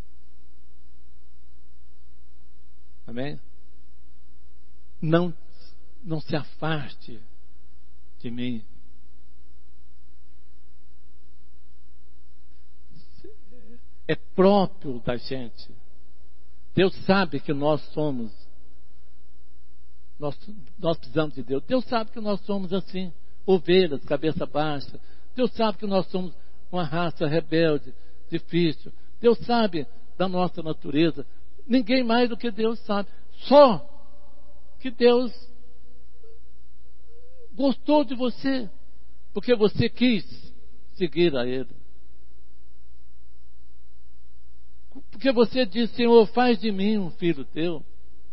Amém? Não se afaste de mim. É próprio da gente. Deus sabe que nós precisamos de Deus. Deus sabe que nós somos assim, ovelhas, cabeça baixa. Deus sabe que nós somos uma raça rebelde, difícil. Deus sabe da nossa natureza. Ninguém mais do que Deus sabe. Só que Deus gostou de você, porque você quis seguir a Ele. Porque você disse: Senhor, faz de mim um filho teu.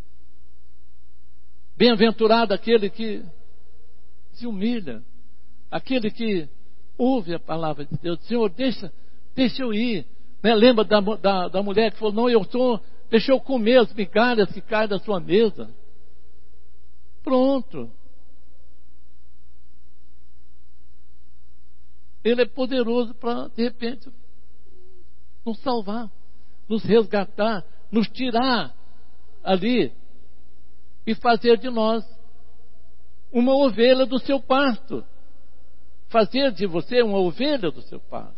Bem-aventurado aquele que se humilha, aquele que ouve a palavra de Deus. Senhor, deixa eu ir. Né? Lembra da mulher que falou: não, deixa eu comer as migalhas que caem da sua mesa. Pronto. Ele é poderoso para, de repente, nos salvar, nos resgatar, nos tirar ali e fazer de nós uma ovelha do seu pasto. Fazer de você uma ovelha do seu pasto.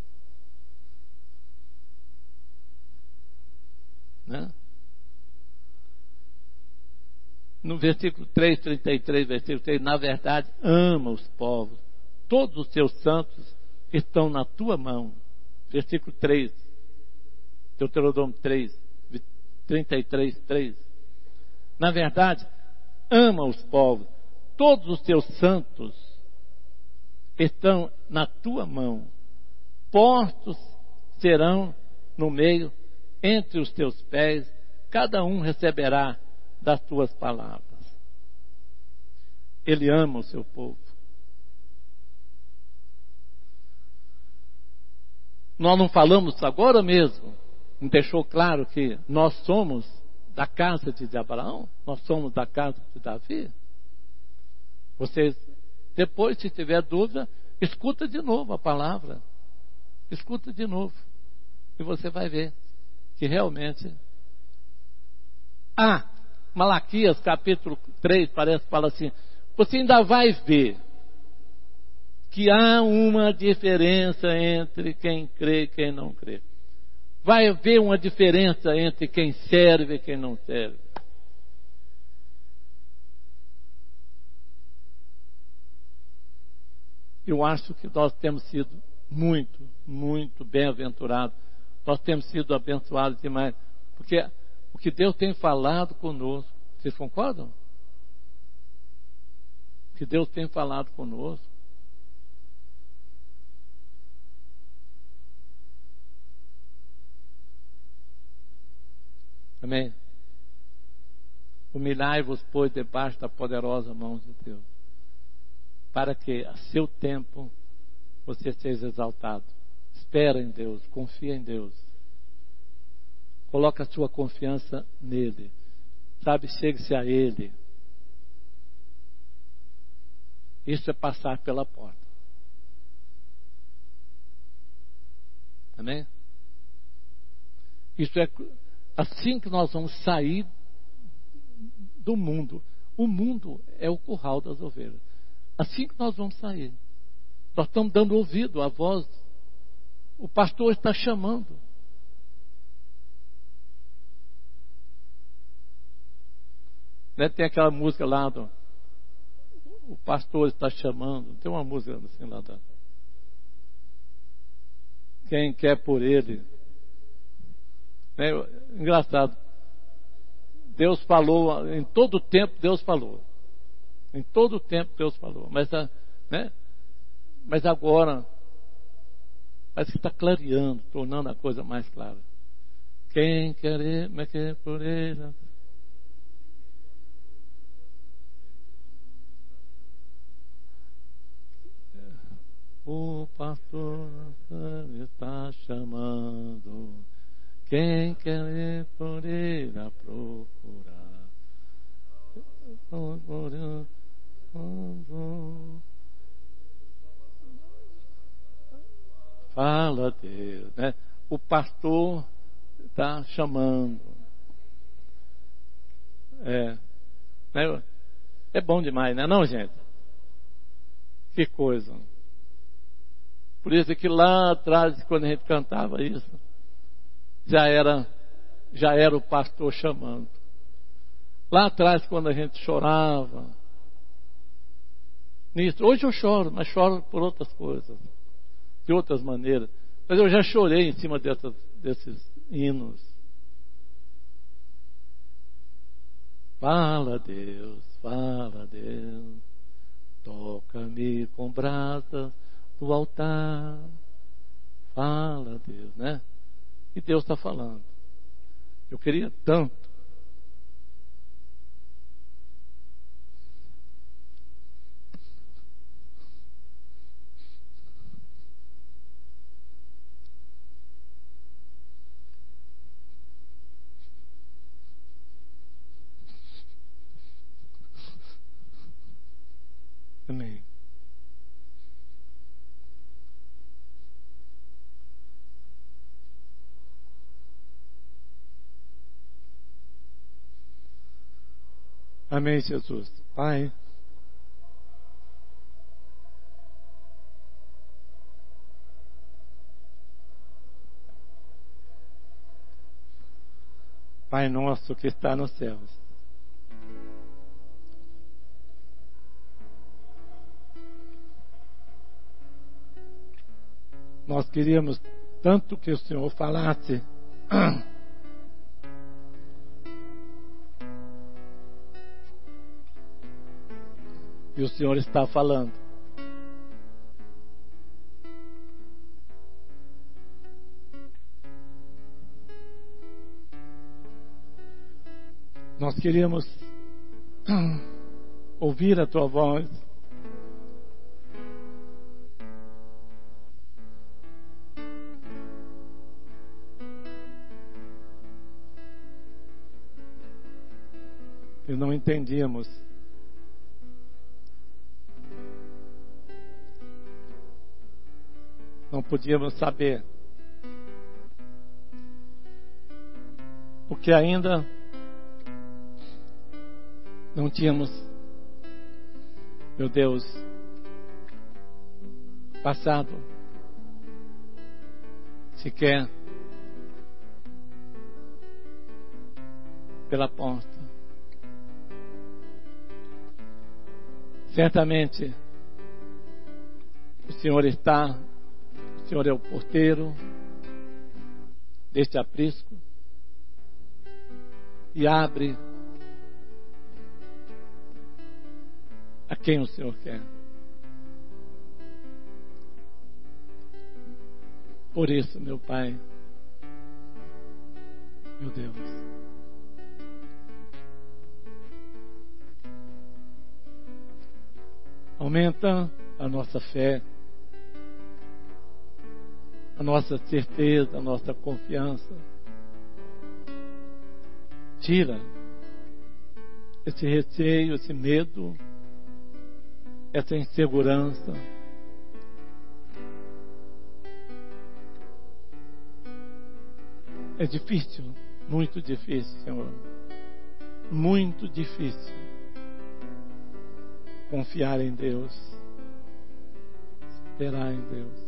Né? No versículo 3, 33, versículo 3, na verdade, ama os povos. Todos os teus santos estão na tua mão. Versículo 3, Deuteronômio 3, 33, 3. Na verdade, ama os povos. Todos os teus santos estão na tua mão. Postos serão no meio, entre os teus pés. Cada um receberá das tuas palavras. Ele ama o seu povo. Nós não falamos agora mesmo, não deixou claro que nós somos da casa de Abraão? Nós somos da casa de Davi? Vocês, depois, se tiver dúvida, escuta de novo a palavra. Escuta de novo. E você vai ver que realmente... Malaquias capítulo 3 parece que fala assim: você ainda vai ver que há uma diferença entre quem crê e quem não crê. Vai haver uma diferença entre quem serve e quem não serve. Eu acho que nós temos sido muito, muito bem-aventurados. Nós temos sido abençoados demais. Porque o que Deus tem falado conosco, vocês concordam? O que Deus tem falado conosco. Amém? Humilhai-vos, pois, debaixo da poderosa mão de Deus. para que a seu tempo você seja exaltado. Espera em Deus, confia em Deus. Coloca a sua confiança nele. Sabe, chegue-se a Ele. Isso é passar pela porta. Amém? Isso é assim que nós vamos sair do mundo. O mundo é o curral das ovelhas. Assim que nós vamos sair. Nós estamos dando ouvido à voz. O pastor está chamando. Né? Tem aquela música lá do o pastor está chamando. Tem uma música assim lá da quem quer por ele. Né? Engraçado. Deus falou, em todo o tempo Deus falou. Em todo o tempo Deus falou. Mas, né? Mas agora parece que está clareando, tornando a coisa mais clara. Quem quer por ele. O pastor está chamando. Quem quer por ele a procurar. Fala Deus, né? O pastor está chamando. É bom demais, né? Não, gente? Que coisa. Por isso que lá atrás, quando a gente cantava isso, já era o pastor chamando. Lá atrás, quando a gente chorava, nisso. Hoje eu choro, mas choro por outras coisas, de outras maneiras. Mas eu já chorei em cima desses hinos. Fala Deus, toca-me com brasas do altar. Fala Deus, né? E Deus está falando. Eu queria tanto. Amém. Amém, Jesus. Pai, Pai nosso que está nos céus, nós queríamos tanto que o Senhor falasse e o Senhor está falando. Nós queríamos ouvir a tua voz. E não entendíamos. Não podíamos saber. Porque ainda não tínhamos, meu Deus, passado sequer pela porta. Certamente o Senhor é o porteiro deste aprisco e abre a quem o Senhor quer. Por isso, meu Pai, meu Deus, Aumenta a nossa fé, a nossa certeza, a nossa confiança. Tira esse receio, esse medo, essa insegurança. É difícil, muito difícil, Senhor. Muito difícil confiar em Deus, esperar em Deus.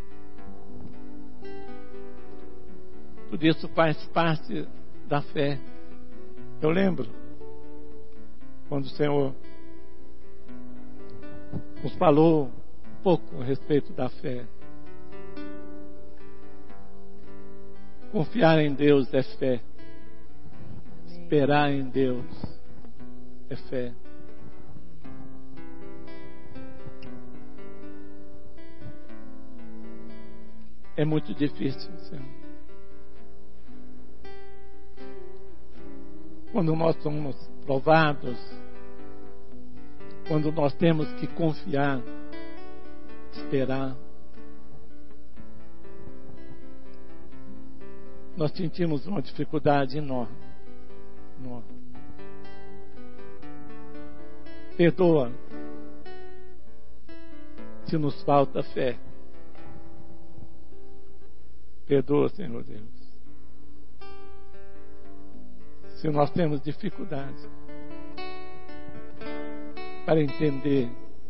Tudo isso faz parte da fé. Eu lembro quando o Senhor nos falou um pouco a respeito da fé. Confiar em Deus é fé. Esperar em Deus é fé. É muito difícil, Senhor. Quando nós somos provados, quando nós temos que confiar, esperar, nós sentimos uma dificuldade enorme. Perdoa se nos falta fé. Perdoa, Senhor Deus, se nós temos dificuldade para entender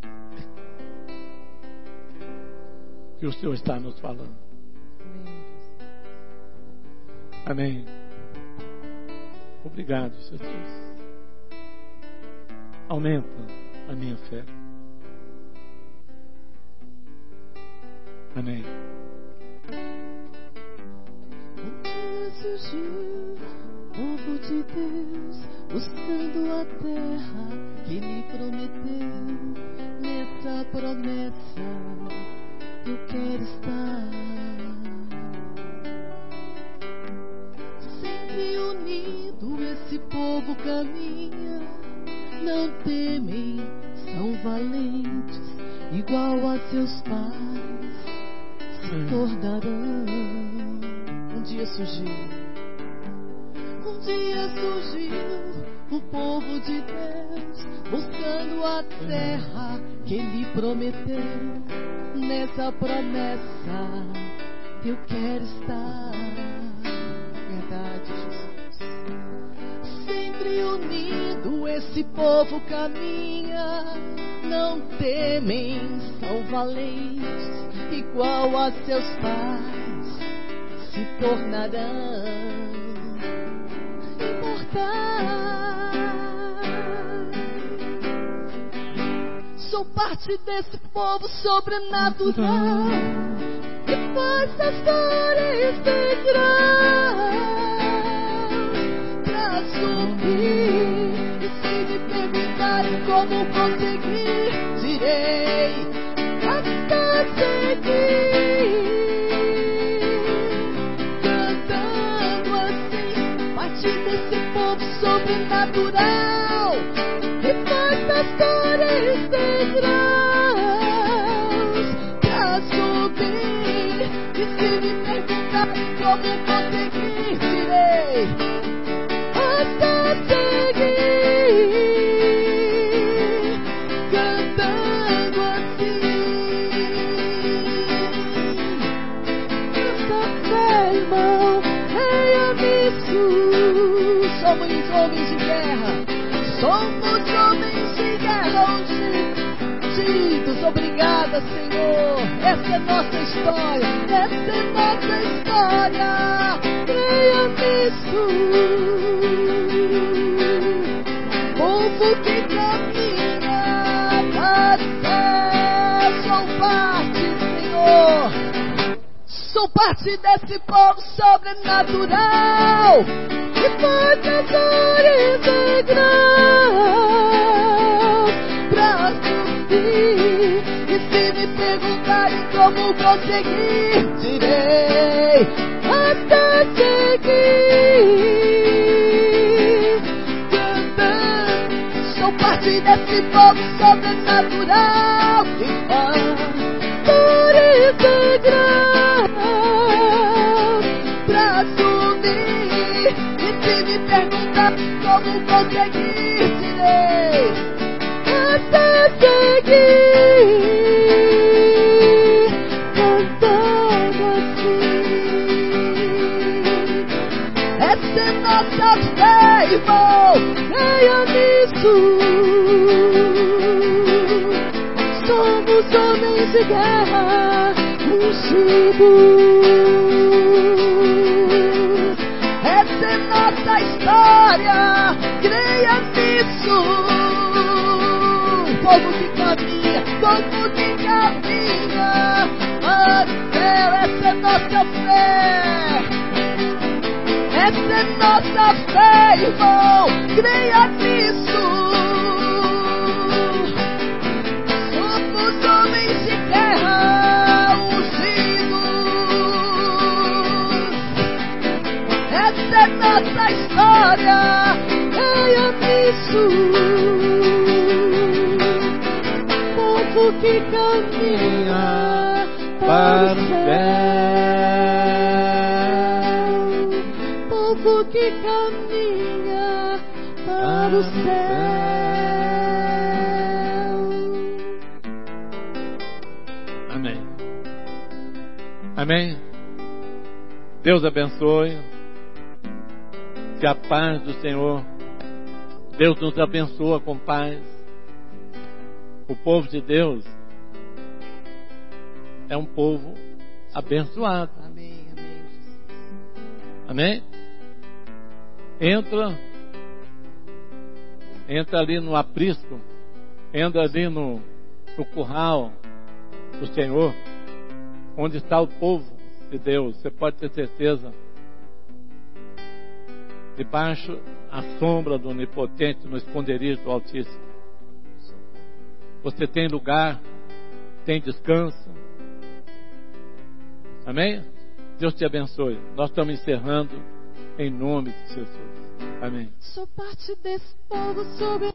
o que o Senhor está nos falando. Amém. Obrigado, Jesus. Aumenta a minha fé. Amém. Surgiu povo de Deus buscando a terra que lhe prometeu. Nessa promessa eu quero estar. Sempre unido esse povo caminha, não temem, são valentes, igual a seus pais se tornarão. Um dia surgiu o povo de Deus buscando a terra que lhe prometeu. Nessa promessa eu quero estar. Verdade, Jesus. Sempre unido esse povo caminha, não temem, são valentes, igual a seus pais se tornarão. Sou parte desse povo sobrenatural que faz as dores degraus pra subir. E se me perguntarem como conseguir, direi até seguir. Cantando assim, parte desse povo sobrenatural que faz as dores degraus pra subir. E se me perguntarem como conseguir, direi até seguir. Cantando assim, essa fé, irmão, venha nisso. Somos homens de guerra. Somos homens de guerra ungidos. Obrigada, Senhor. Essa é nossa história. Essa é nossa história. Creia nisso. Povo que caminha na fé. Sou parte, Senhor. Sou parte desse povo sobrenatural que faz as dores degraus pra subir. E se me perguntarem como conseguir, direi até seguir. Cantando, sou parte parte desse fogo sobrenatural que faz por integrar pra assumir. E se me perguntar como vou seguir, direi até seguir cantando assim. Essa é nossa fé, irmão, creia nisso. Somos homens de guerra ungidos. Essa é nossa história, creia nisso. Povo que caminha até essa é nossa fé. Essa é nossa fé, irmão, creia nisso. Somos homens de guerra ungidos. Essa é nossa história, creia nisso. Povo que caminha para o céu. Povo que caminha para o céu. Amém. Amém. Deus abençoe. Que a paz do Senhor, Deus nos abençoa com paz. O povo de Deus é um povo abençoado. Amém, amém. Amém? Entra ali no aprisco, entra ali no curral do Senhor, onde está o povo de Deus. Você pode ter certeza, debaixo a sombra do Onipotente, no esconderijo do Altíssimo, você tem lugar, tem descanso. Amém? Deus te abençoe. Nós estamos encerrando em nome de Jesus. Amém. Sou parte desse povo sobre